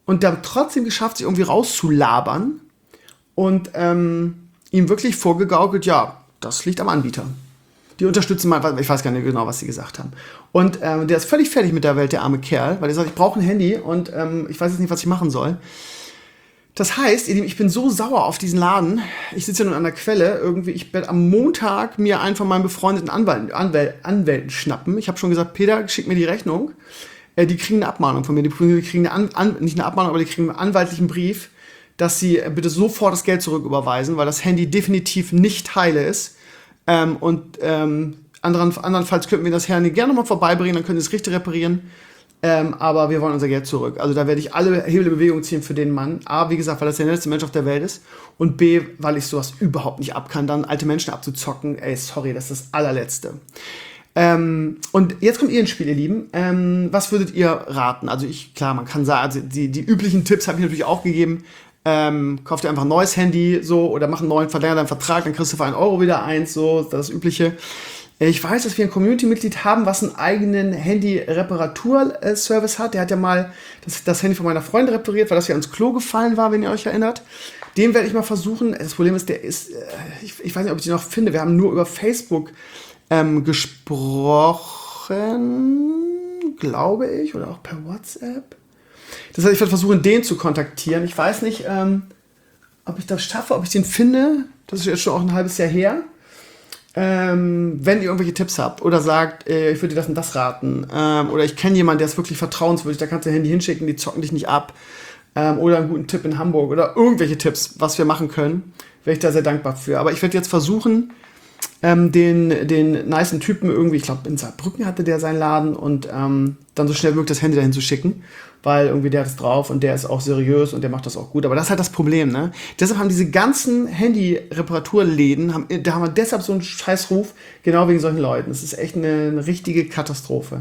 und der trotzdem geschafft, sich irgendwie rauszulabern und ähm, ihm wirklich vorgegaukelt, ja, das liegt am Anbieter. Die unterstützen mal, ich weiß gar nicht genau, was sie gesagt haben. Und ähm, der ist völlig fertig mit der Welt, der arme Kerl, weil er sagt, ich brauche ein Handy und ähm, ich weiß jetzt nicht, was ich machen soll. Das heißt, ihr Lieben, ich bin so sauer auf diesen Laden. Ich sitze ja nun an der Quelle. Irgendwie, ich werde am Montag mir einen von meinen befreundeten Anwalt, Anwäl, Anwälten schnappen. Ich habe schon gesagt, Peter, schick mir die Rechnung. Äh, die kriegen eine Abmahnung von mir. Die kriegen eine An, an, nicht eine Abmahnung, aber die kriegen einen anwaltlichen Brief, dass sie bitte sofort das Geld zurücküberweisen, weil das Handy definitiv nicht heile ist. Ähm, und ähm, anderen, andernfalls könnten wir das Handy gerne nochmal vorbeibringen, dann können sie es richtig reparieren. Ähm, aber wir wollen unser Geld zurück. Also da werde ich alle Hebel in Bewegung ziehen für den Mann. A, wie gesagt, weil das der netteste Mensch auf der Welt ist. Und B, weil ich sowas überhaupt nicht ab kann, dann alte Menschen abzuzocken. Ey, sorry, das ist das allerletzte. Ähm, und jetzt kommt ihr ins Spiel, ihr Lieben. Ähm, was würdet ihr raten? Also ich, klar, man kann sagen, also die, die üblichen Tipps habe ich natürlich auch gegeben. Ähm, kauf dir einfach ein neues Handy, so, oder mach einen neuen, verlänger deinen Vertrag, dann kriegst du für einen Euro wieder eins, so, das Übliche. Ich weiß, dass wir ein Community-Mitglied haben, was einen eigenen Handy-Reparatur-Service hat. Der hat ja mal das, das Handy von meiner Freundin repariert, weil das ja ins Klo gefallen war, wenn ihr euch erinnert. Den werde ich mal versuchen. Das Problem ist, der ist, ich, ich weiß nicht, ob ich den noch finde. Wir haben nur über Facebook ähm, gesprochen, glaube ich, oder auch per WhatsApp. Das heißt, ich werde versuchen, den zu kontaktieren. Ich weiß nicht, ähm, ob ich das schaffe, ob ich den finde. Das ist jetzt schon auch ein halbes Jahr her. Ähm, wenn ihr irgendwelche Tipps habt oder sagt, äh, ich würde dir das und das raten, ähm, oder ich kenne jemanden, der ist wirklich vertrauenswürdig, da kannst du dein Handy hinschicken, die zocken dich nicht ab, ähm, oder einen guten Tipp in Hamburg oder irgendwelche Tipps, was wir machen können, wäre ich da sehr dankbar für. Aber ich werde jetzt versuchen, ähm, den, den nicen Typen irgendwie, ich glaube in Saarbrücken hatte der seinen Laden, und ähm, dann so schnell wie möglich das Handy dahin zu schicken, weil irgendwie der ist drauf und der ist auch seriös und der macht das auch gut. Aber das ist halt das Problem, ne? Deshalb haben diese ganzen Handy-Reparaturläden, haben, da haben wir deshalb so einen Scheißruf, genau wegen solchen Leuten. Das ist echt eine, eine richtige Katastrophe.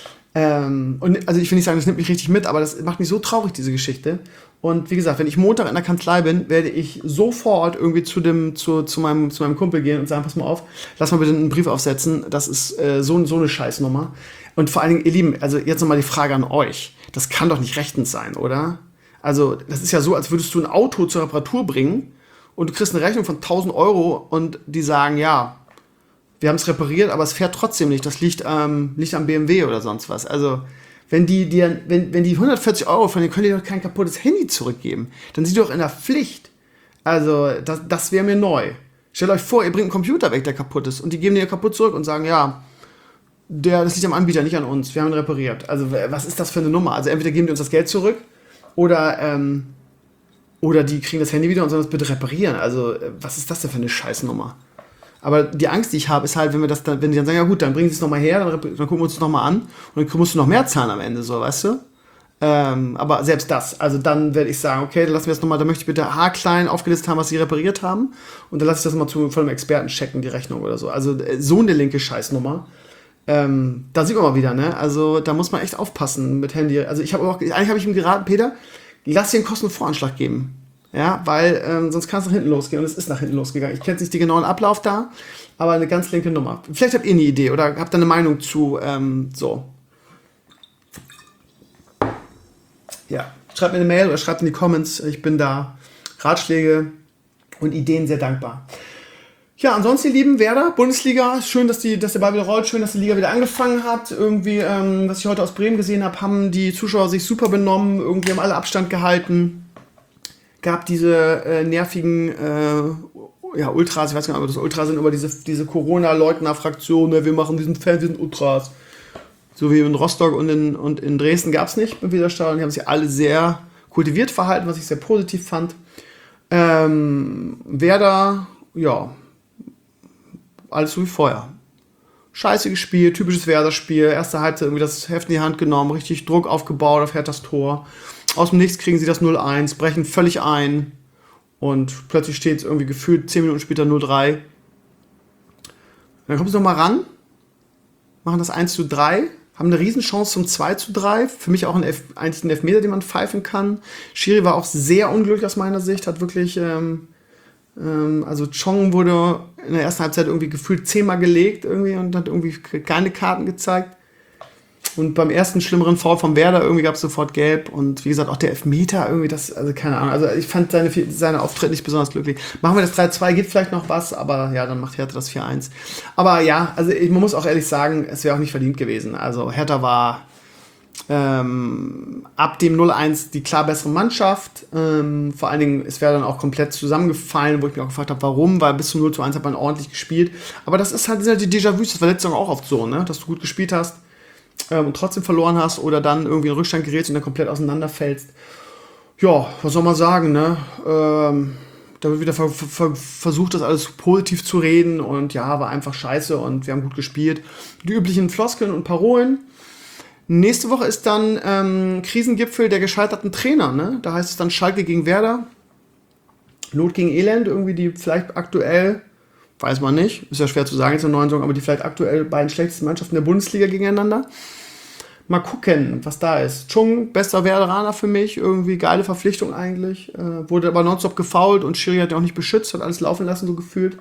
Ähm, und also ich will nicht sagen, das nimmt mich richtig mit, aber das macht mich so traurig, diese Geschichte. Und wie gesagt, wenn ich Montag in der Kanzlei bin, werde ich sofort irgendwie zu dem, zu, zu meinem, zu meinem Kumpel gehen und sagen, pass mal auf, lass mal bitte einen Brief aufsetzen. Das ist äh, so, so eine Scheißnummer. Und vor allen Dingen, ihr Lieben, also jetzt nochmal die Frage an euch. Das kann doch nicht rechtens sein, oder? Also das ist ja so, als würdest du ein Auto zur Reparatur bringen und du kriegst eine Rechnung von tausend Euro und die sagen, ja, wir haben es repariert, aber es fährt trotzdem nicht. Das liegt, ähm, liegt am B M W oder sonst was. Also wenn die dir, wenn, wenn die hundertvierzig Euro von denen, können die doch kein kaputtes Handy zurückgeben. Dann sind die doch in der Pflicht. Also das, das wäre mir neu. Stellt euch vor, ihr bringt einen Computer weg, der kaputt ist, und die geben den kaputt zurück und sagen, ja, der, das liegt am Anbieter, nicht an uns. Wir haben ihn repariert. Also was ist das für eine Nummer? Also entweder geben die uns das Geld zurück oder, ähm, oder die kriegen das Handy wieder und sollen das bitte reparieren. Also was ist das denn für eine Scheißnummer? Aber die Angst, die ich habe, ist halt, wenn wir das dann, wenn die dann sagen, ja gut, dann bringen sie es nochmal her, dann, dann gucken wir uns das nochmal an und dann musst du noch mehr zahlen am Ende, so, weißt du? Ähm, aber selbst das, also dann werde ich sagen, okay, dann lassen wir das nochmal, dann möchte ich bitte haarklein aufgelistet haben, was sie repariert haben, und dann lasse ich das mal zu, von einem Experten checken, die Rechnung oder so. Also so eine linke Scheißnummer. Ähm, da sieht man mal wieder, ne? Also da muss man echt aufpassen mit Handy. Also ich habe auch, eigentlich habe ich ihm geraten, Peter, lass dir einen Kostenvoranschlag geben. Ja, weil ähm, sonst kann es nach hinten losgehen, und es ist nach hinten losgegangen. Ich kenne nicht den genauen Ablauf da, aber eine ganz linke Nummer. Vielleicht habt ihr eine Idee oder habt ihr eine Meinung zu, ähm, so. Ja, schreibt mir eine Mail oder schreibt in die Comments. Ich bin da. Ratschläge und Ideen sehr dankbar. Ja, ansonsten, ihr Lieben, Werder, Bundesliga, schön, dass, die, dass der Ball wieder rollt, schön, dass die Liga wieder angefangen hat. Irgendwie, ähm, was ich heute aus Bremen gesehen habe, haben die Zuschauer sich super benommen, irgendwie haben alle Abstand gehalten. Gab diese äh, nervigen äh, ja, Ultras, ich weiß gar nicht, ob das Ultras sind, aber diese, diese Corona-Leugner-Fraktion, ne, wir machen diesen Fan, wir sind Ultras. So wie in Rostock und in, und in Dresden gab es nicht im Weserstadion. Die haben sich alle sehr kultiviert verhalten, was ich sehr positiv fand. Ähm, Werder, ja, alles so wie vorher. Scheißiges Spiel, typisches Werder-Spiel. Erste Halbzeit irgendwie das Heft in die Hand genommen, richtig Druck aufgebaut auf Herthas Tor. Aus dem Nichts kriegen sie das null eins, brechen völlig ein und plötzlich steht es irgendwie gefühlt zehn Minuten später null drei. Dann kommen sie nochmal ran, machen das eins zu drei, haben eine Riesenchance zum zwei zu drei. Für mich auch ein Elf, eigentlich ein Elfmeter, den man pfeifen kann. Schiri war auch sehr unglücklich aus meiner Sicht, hat wirklich, ähm, ähm, also Chong wurde in der ersten Halbzeit irgendwie gefühlt zehnmal gelegt irgendwie und hat irgendwie keine Karten gezeigt. Und beim ersten schlimmeren Foul von Werder irgendwie gab es sofort Gelb. Und wie gesagt, auch der Elfmeter irgendwie, das, also keine Ahnung. Also ich fand seine, seine Auftritt nicht besonders glücklich. Machen wir das drei zwei, geht vielleicht noch was, aber ja, dann macht Hertha das vier eins. Aber ja, also ich, man muss auch ehrlich sagen, es wäre auch nicht verdient gewesen. Also Hertha war ähm, ab dem null eins die klar bessere Mannschaft. Ähm, vor allen Dingen, es wäre dann auch komplett zusammengefallen, wo ich mich auch gefragt habe, warum, weil bis zum null zu eins hat man ordentlich gespielt. Aber das ist halt, sind halt die Déjà-vus, das war letztes Jahr auch oft so, ne? Dass du gut gespielt hast ähm, und trotzdem verloren hast oder dann irgendwie in Rückstand gerätst und dann komplett auseinanderfällst. Ja, was soll man sagen, ne? Ähm, da wird wieder ver- ver- versucht, das alles positiv zu reden und ja, war einfach scheiße und wir haben gut gespielt. Die üblichen Floskeln und Parolen. Nächste Woche ist dann ähm, Krisengipfel der gescheiterten Trainer, ne? Da heißt es dann Schalke gegen Werder. Not gegen Elend, irgendwie die vielleicht aktuell, weiß man nicht, ist ja schwer zu sagen jetzt in der neuen Saison, aber die vielleicht aktuell beiden schlechtesten Mannschaften der Bundesliga gegeneinander. Mal gucken, was da ist. Chung, bester Werderaner für mich, irgendwie geile Verpflichtung eigentlich. Äh, wurde aber nonstop gefoult und Schiri hat ja auch nicht beschützt, hat alles laufen lassen, so gefühlt.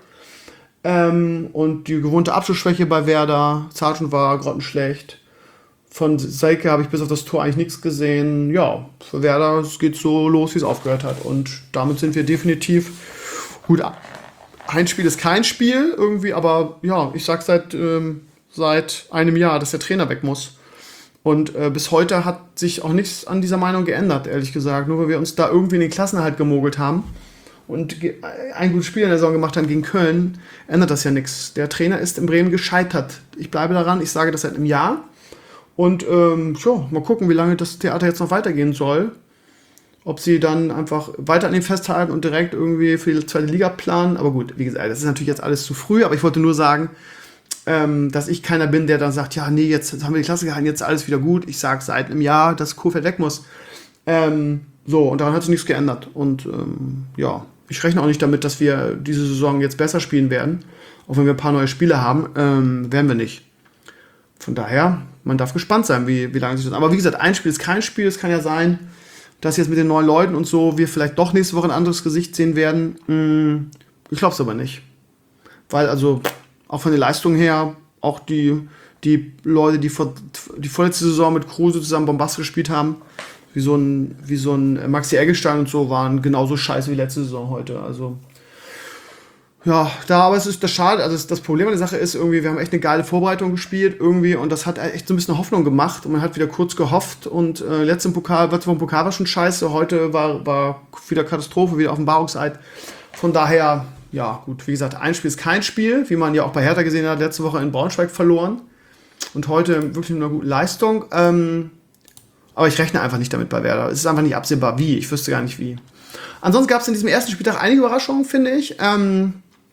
Ähm, und die gewohnte Abschlussschwäche bei Werder, Sargent war grottenschlecht. Von Selke habe ich bis auf das Tor eigentlich nichts gesehen. Ja, für Werder, es geht so los, wie es aufgehört hat. Und damit sind wir definitiv gut ab. Ein Spiel ist kein Spiel irgendwie, aber ja, ich sag seit, ähm, seit einem Jahr, dass der Trainer weg muss. Und äh, bis heute hat sich auch nichts an dieser Meinung geändert, ehrlich gesagt. Nur weil wir uns da irgendwie in den Klassenerhalt gemogelt haben und ge- ein gutes Spiel in der Saison gemacht haben gegen Köln, ändert das ja nichts. Der Trainer ist in Bremen gescheitert. Ich bleibe daran, ich sage das seit einem Jahr. Und ähm, ja, mal gucken, wie lange das Theater jetzt noch weitergehen soll. Ob sie dann einfach weiter an dem festhalten und direkt irgendwie für die zweite Liga planen. Aber gut, wie gesagt, das ist natürlich jetzt alles zu früh. Aber ich wollte nur sagen, ähm, dass ich keiner bin, der dann sagt, ja, nee, jetzt haben wir die Klasse gehalten, jetzt ist alles wieder gut. Ich sage seit einem Jahr, dass Kohfeldt weg muss. Ähm, so, und daran hat sich nichts geändert. Und ähm, ja, ich rechne auch nicht damit, dass wir diese Saison jetzt besser spielen werden. Auch wenn wir ein paar neue Spiele haben, ähm, werden wir nicht. Von daher, man darf gespannt sein, wie, wie lange sich das... Aber wie gesagt, ein Spiel ist kein Spiel. Es kann ja sein, dass jetzt mit den neuen Leuten und so wir vielleicht doch nächste Woche ein anderes Gesicht sehen werden. Ich glaube es aber nicht. Weil also auch von den Leistungen her, auch die, die Leute, die, vor, die vorletzte Saison mit Kruse zusammen Bombast gespielt haben, wie so ein, wie so ein Maxi Eggestein und so, waren genauso scheiße wie letzte Saison heute. Also... Ja, da aber es ist das schade, also das Problem an der Sache ist irgendwie, wir haben echt eine geile Vorbereitung gespielt irgendwie und das hat echt so ein bisschen Hoffnung gemacht und man hat wieder kurz gehofft und äh, letzten Pokal, letzten Pokal war schon scheiße, heute war, war wieder Katastrophe, wieder Offenbarungseid. Von daher, ja gut, wie gesagt, ein Spiel ist kein Spiel, wie man ja auch bei Hertha gesehen hat, letzte Woche in Braunschweig verloren und heute wirklich eine gute Leistung. Ähm, aber ich rechne einfach nicht damit bei Werder, es ist einfach nicht absehbar, wie, ich wüsste gar nicht wie. Ansonsten gab es in diesem ersten Spieltag einige Überraschungen, finde ich. Ähm,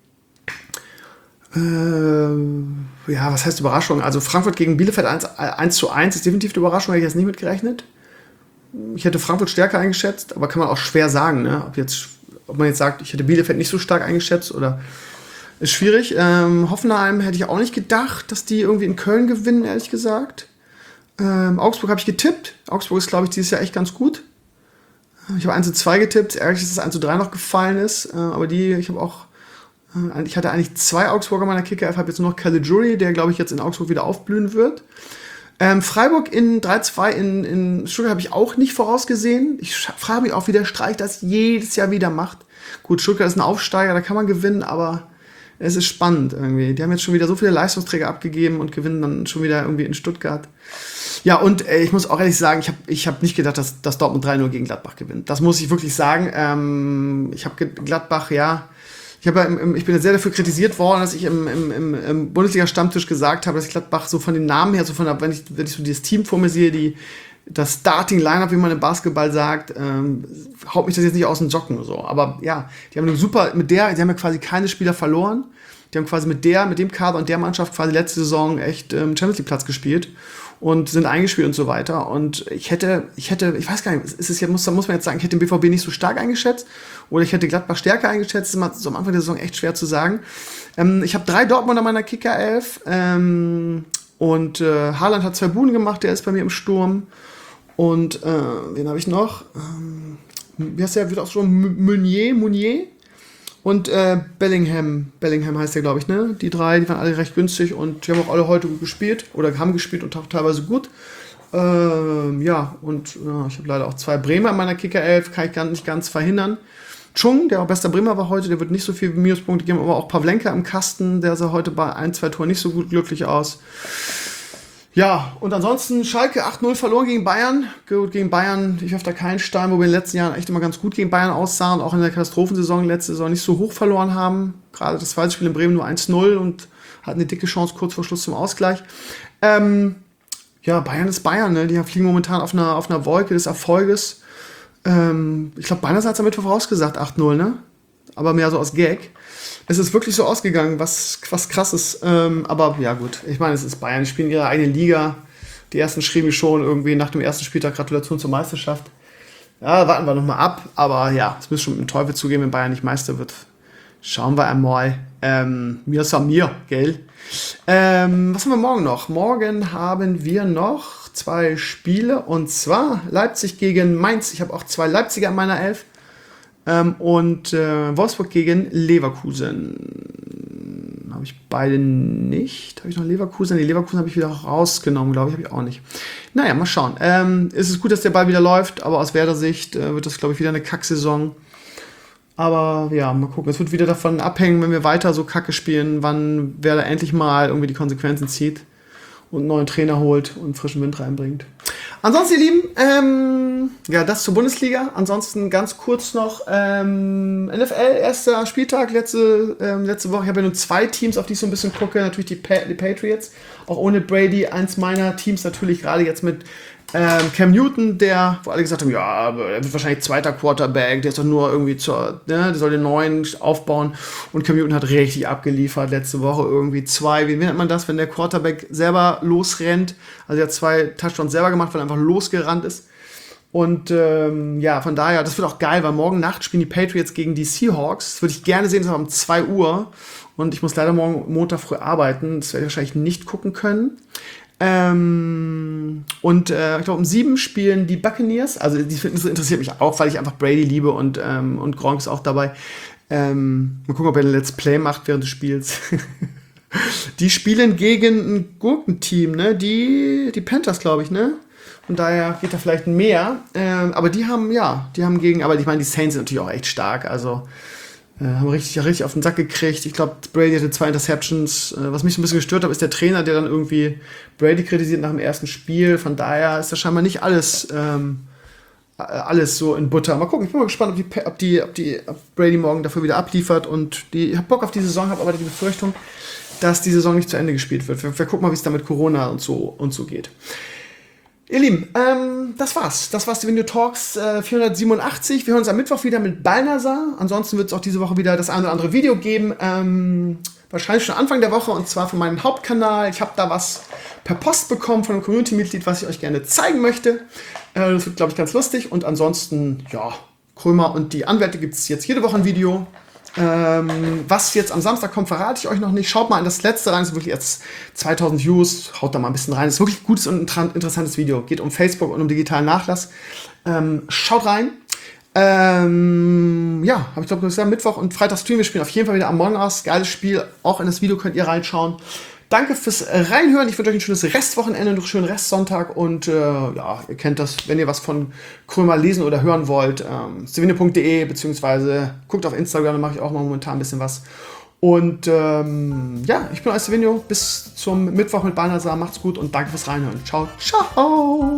Äh, ja, was heißt Überraschung? Also Frankfurt gegen Bielefeld eins zu eins ist definitiv eine Überraschung, hätte ich jetzt nicht mitgerechnet. Ich hätte Frankfurt stärker eingeschätzt, aber kann man auch schwer sagen, ne? Ob, jetzt, ob man jetzt sagt, ich hätte Bielefeld nicht so stark eingeschätzt oder ist schwierig. Ähm, Hoffenheim hätte ich auch nicht gedacht, dass die irgendwie in Köln gewinnen, ehrlich gesagt. Ähm, Augsburg habe ich getippt. Augsburg ist, glaube ich, dieses Jahr echt ganz gut. Ich habe eins zu zwei getippt, ärgerlich, dass es eins zu drei noch gefallen ist, äh, aber die, ich habe auch Ich hatte eigentlich zwei Augsburger in meiner Kicker-App, habe jetzt nur noch Caligiuri, der, glaube ich, jetzt in Augsburg wieder aufblühen wird. Ähm, Freiburg in drei zwei in, in Stuttgart habe ich auch nicht vorausgesehen. Ich frage mich auch, wie der Streich das jedes Jahr wieder macht. Gut, Stuttgart ist ein Aufsteiger, da kann man gewinnen, aber es ist spannend irgendwie. Die haben jetzt schon wieder so viele Leistungsträger abgegeben und gewinnen dann schon wieder irgendwie in Stuttgart. Ja, und äh, ich muss auch ehrlich sagen, ich habe ich hab nicht gedacht, dass, dass Dortmund drei null gegen Gladbach gewinnt. Das muss ich wirklich sagen. Ähm, ich habe Gladbach, ja... Ich, hab ja im, im, ich bin ja sehr dafür kritisiert worden, dass ich im, im, im, im Bundesliga-Stammtisch gesagt habe, dass ich Gladbach so von den Namen her, so von der, wenn ich, wenn ich so dieses Team vor mir sehe, die, das Starting-Line-Up, wie man im Basketball sagt, ähm, haut mich das jetzt nicht aus den Socken. So. Aber ja, die haben eine super, mit der, die haben ja quasi keine Spieler verloren. Die haben quasi mit der, mit dem Kader und der Mannschaft quasi letzte Saison echt ähm, Champions League Platz gespielt und sind eingespielt und so weiter. Und ich hätte, ich hätte, ich weiß gar nicht, ist es ja, muss, muss man jetzt sagen, ich hätte den B V B nicht so stark eingeschätzt oder ich hätte Gladbach stärker eingeschätzt. Das ist so am Anfang der Saison echt schwer zu sagen. Ähm, ich habe drei Dortmunder in meiner Kicker-Elf ähm, und äh, Haaland hat zwei Buden gemacht, der ist bei mir im Sturm. Und äh, wen habe ich noch? Ähm, wie heißt der? Wird auch schon Meunier, Meunier. und äh, Bellingham. Bellingham heißt der, glaube ich, ne? Die drei, die waren alle recht günstig und die haben auch alle heute gut gespielt oder haben gespielt und auch teilweise gut. Ähm, ja, und ja, ich habe leider auch zwei Bremer in meiner Kicker-Elf, kann ich gar nicht ganz verhindern. Chung, der auch bester Bremer war heute, der wird nicht so viele Minuspunkte geben, aber auch Pavlenka im Kasten, der sah heute bei ein, zwei Toren nicht so gut glücklich aus. Ja, und ansonsten Schalke acht null verloren gegen Bayern. Gut, gegen Bayern, ich werfe da keinen Stein, wo wir in den letzten Jahren echt immer ganz gut gegen Bayern aussahen, auch in der Katastrophensaison letzte Saison nicht so hoch verloren haben. Gerade das zweite Spiel in Bremen nur eins null und hatten eine dicke Chance kurz vor Schluss zum Ausgleich. Ähm, ja, Bayern ist Bayern, ne? Die fliegen momentan auf einer, auf einer Wolke des Erfolges. Ähm, ich glaube, Bayern hat es am Mittwoch vorausgesagt, acht null, ne? Aber mehr so aus Gag. Es ist wirklich so ausgegangen, was, was krass ist. Ähm, aber ja gut, ich meine, es ist Bayern, die spielen ihre eigene Liga. Die ersten schrieben schon irgendwie nach dem ersten Spieltag Gratulation zur Meisterschaft. Ja, warten wir nochmal ab. Aber ja, es müsste schon mit dem Teufel zugehen, wenn Bayern nicht Meister wird. Schauen wir einmal. Ähm, mir ist mir, gell? Ähm, was haben wir morgen noch? Morgen haben wir noch zwei Spiele. Und zwar Leipzig gegen Mainz. Ich habe auch zwei Leipziger in meiner Elf. Ähm, und äh, Wolfsburg gegen Leverkusen. Habe ich beide nicht. Habe ich noch Leverkusen? Die Leverkusen habe ich wieder rausgenommen, glaube ich. Habe ich auch nicht. Naja, mal schauen. Ähm, es ist gut, dass der Ball wieder läuft, aber aus Werder-Sicht äh, wird das, glaube ich, wieder eine Kacksaison. Aber ja, mal gucken. Es wird wieder davon abhängen, wenn wir weiter so Kacke spielen, wann Werder endlich mal irgendwie die Konsequenzen zieht und einen neuen Trainer holt und frischen Wind reinbringt. Ansonsten, ihr Lieben, ähm, ja, das zur Bundesliga. Ansonsten ganz kurz noch ähm, N F L, erster Spieltag, letzte, ähm, letzte Woche. Ich habe ja nur zwei Teams, auf die ich so ein bisschen gucke. Natürlich die, pa- die Patriots, auch ohne Brady. Eins meiner Teams natürlich gerade jetzt mit ähm, Cam Newton, der, wo alle gesagt haben, ja, er wird wahrscheinlich zweiter Quarterback, der ist doch nur irgendwie zur, ne, der soll den neuen aufbauen. Und Cam Newton hat richtig abgeliefert letzte Woche, irgendwie zwei, wie nennt man das, wenn der Quarterback selber losrennt? Also er hat zwei Touchdowns selber gemacht, weil er einfach losgerannt ist. Und ähm, ja, von daher, das wird auch geil, weil morgen Nacht spielen die Patriots gegen die Seahawks. Das würde ich gerne sehen, das ist aber um zwei Uhr. Und ich muss leider morgen Montag früh arbeiten. Das werde ich wahrscheinlich nicht gucken können. Ähm, und äh, ich glaube, um sieben spielen die Buccaneers. Also die Fitness interessiert mich auch, weil ich einfach Brady liebe und, ähm, und Gronk ist auch dabei. Ähm, mal gucken, ob er ein Let's Play macht während des Spiels. Die spielen gegen ein Gurkenteam, ne? Die, die Panthers, glaube ich, ne? Von daher geht da vielleicht mehr. Ähm, aber die haben, ja, die haben gegen, aber ich meine, die Saints sind natürlich auch echt stark. Also äh, haben richtig, richtig auf den Sack gekriegt. Ich glaube, Brady hatte zwei Interceptions. Äh, was mich so ein bisschen gestört hat, ist der Trainer, der dann irgendwie Brady kritisiert nach dem ersten Spiel. Von daher ist das scheinbar nicht alles, ähm, alles so in Butter. Mal gucken, ich bin mal gespannt, ob, die, ob, die, ob, die, ob Brady morgen dafür wieder abliefert. Und die, ich habe Bock auf die Saison, habe aber die Befürchtung, dass die Saison nicht zu Ende gespielt wird. Wir, wir gucken mal, wie es da mit Corona und so, und so geht. Ihr Lieben, ähm, das war's. Das war's, die Video Talks äh, vierhundertsiebenundachtzig. Wir hören uns am Mittwoch wieder mit Balnasar. Ansonsten wird es auch diese Woche wieder das eine oder andere Video geben. Ähm, wahrscheinlich schon Anfang der Woche und zwar von meinem Hauptkanal. Ich habe da was per Post bekommen von einem Community-Mitglied, was ich euch gerne zeigen möchte. Äh, das wird, glaube ich, ganz lustig. Und ansonsten, ja, Krömer und die Anwälte gibt es jetzt jede Woche ein Video. Ähm, was jetzt am Samstag kommt, verrate ich euch noch nicht. Schaut mal in das letzte rein, das ist wirklich jetzt zweitausend Views. Haut da mal ein bisschen rein. Das ist wirklich ein gutes und interessantes Video. Geht um Facebook und um digitalen Nachlass. Ähm, schaut rein. Ähm, ja, habe ich glaube gesagt, Mittwoch und Freitag streamen. Wir spielen auf jeden Fall wieder Among Us. Geiles Spiel. Auch in das Video könnt ihr reinschauen. Danke fürs Reinhören. Ich wünsche euch ein schönes Restwochenende, einen schönen Restsonntag und äh, ja, ihr kennt das, wenn ihr was von Krömer lesen oder hören wollt, ähm, stevenio punkt de beziehungsweise guckt auf Instagram, da mache ich auch mal momentan ein bisschen was. Und ähm, ja, ich bin euer Stevenio. Bis zum Mittwoch mit Balnasar. Macht's gut und danke fürs Reinhören. Ciao, ciao.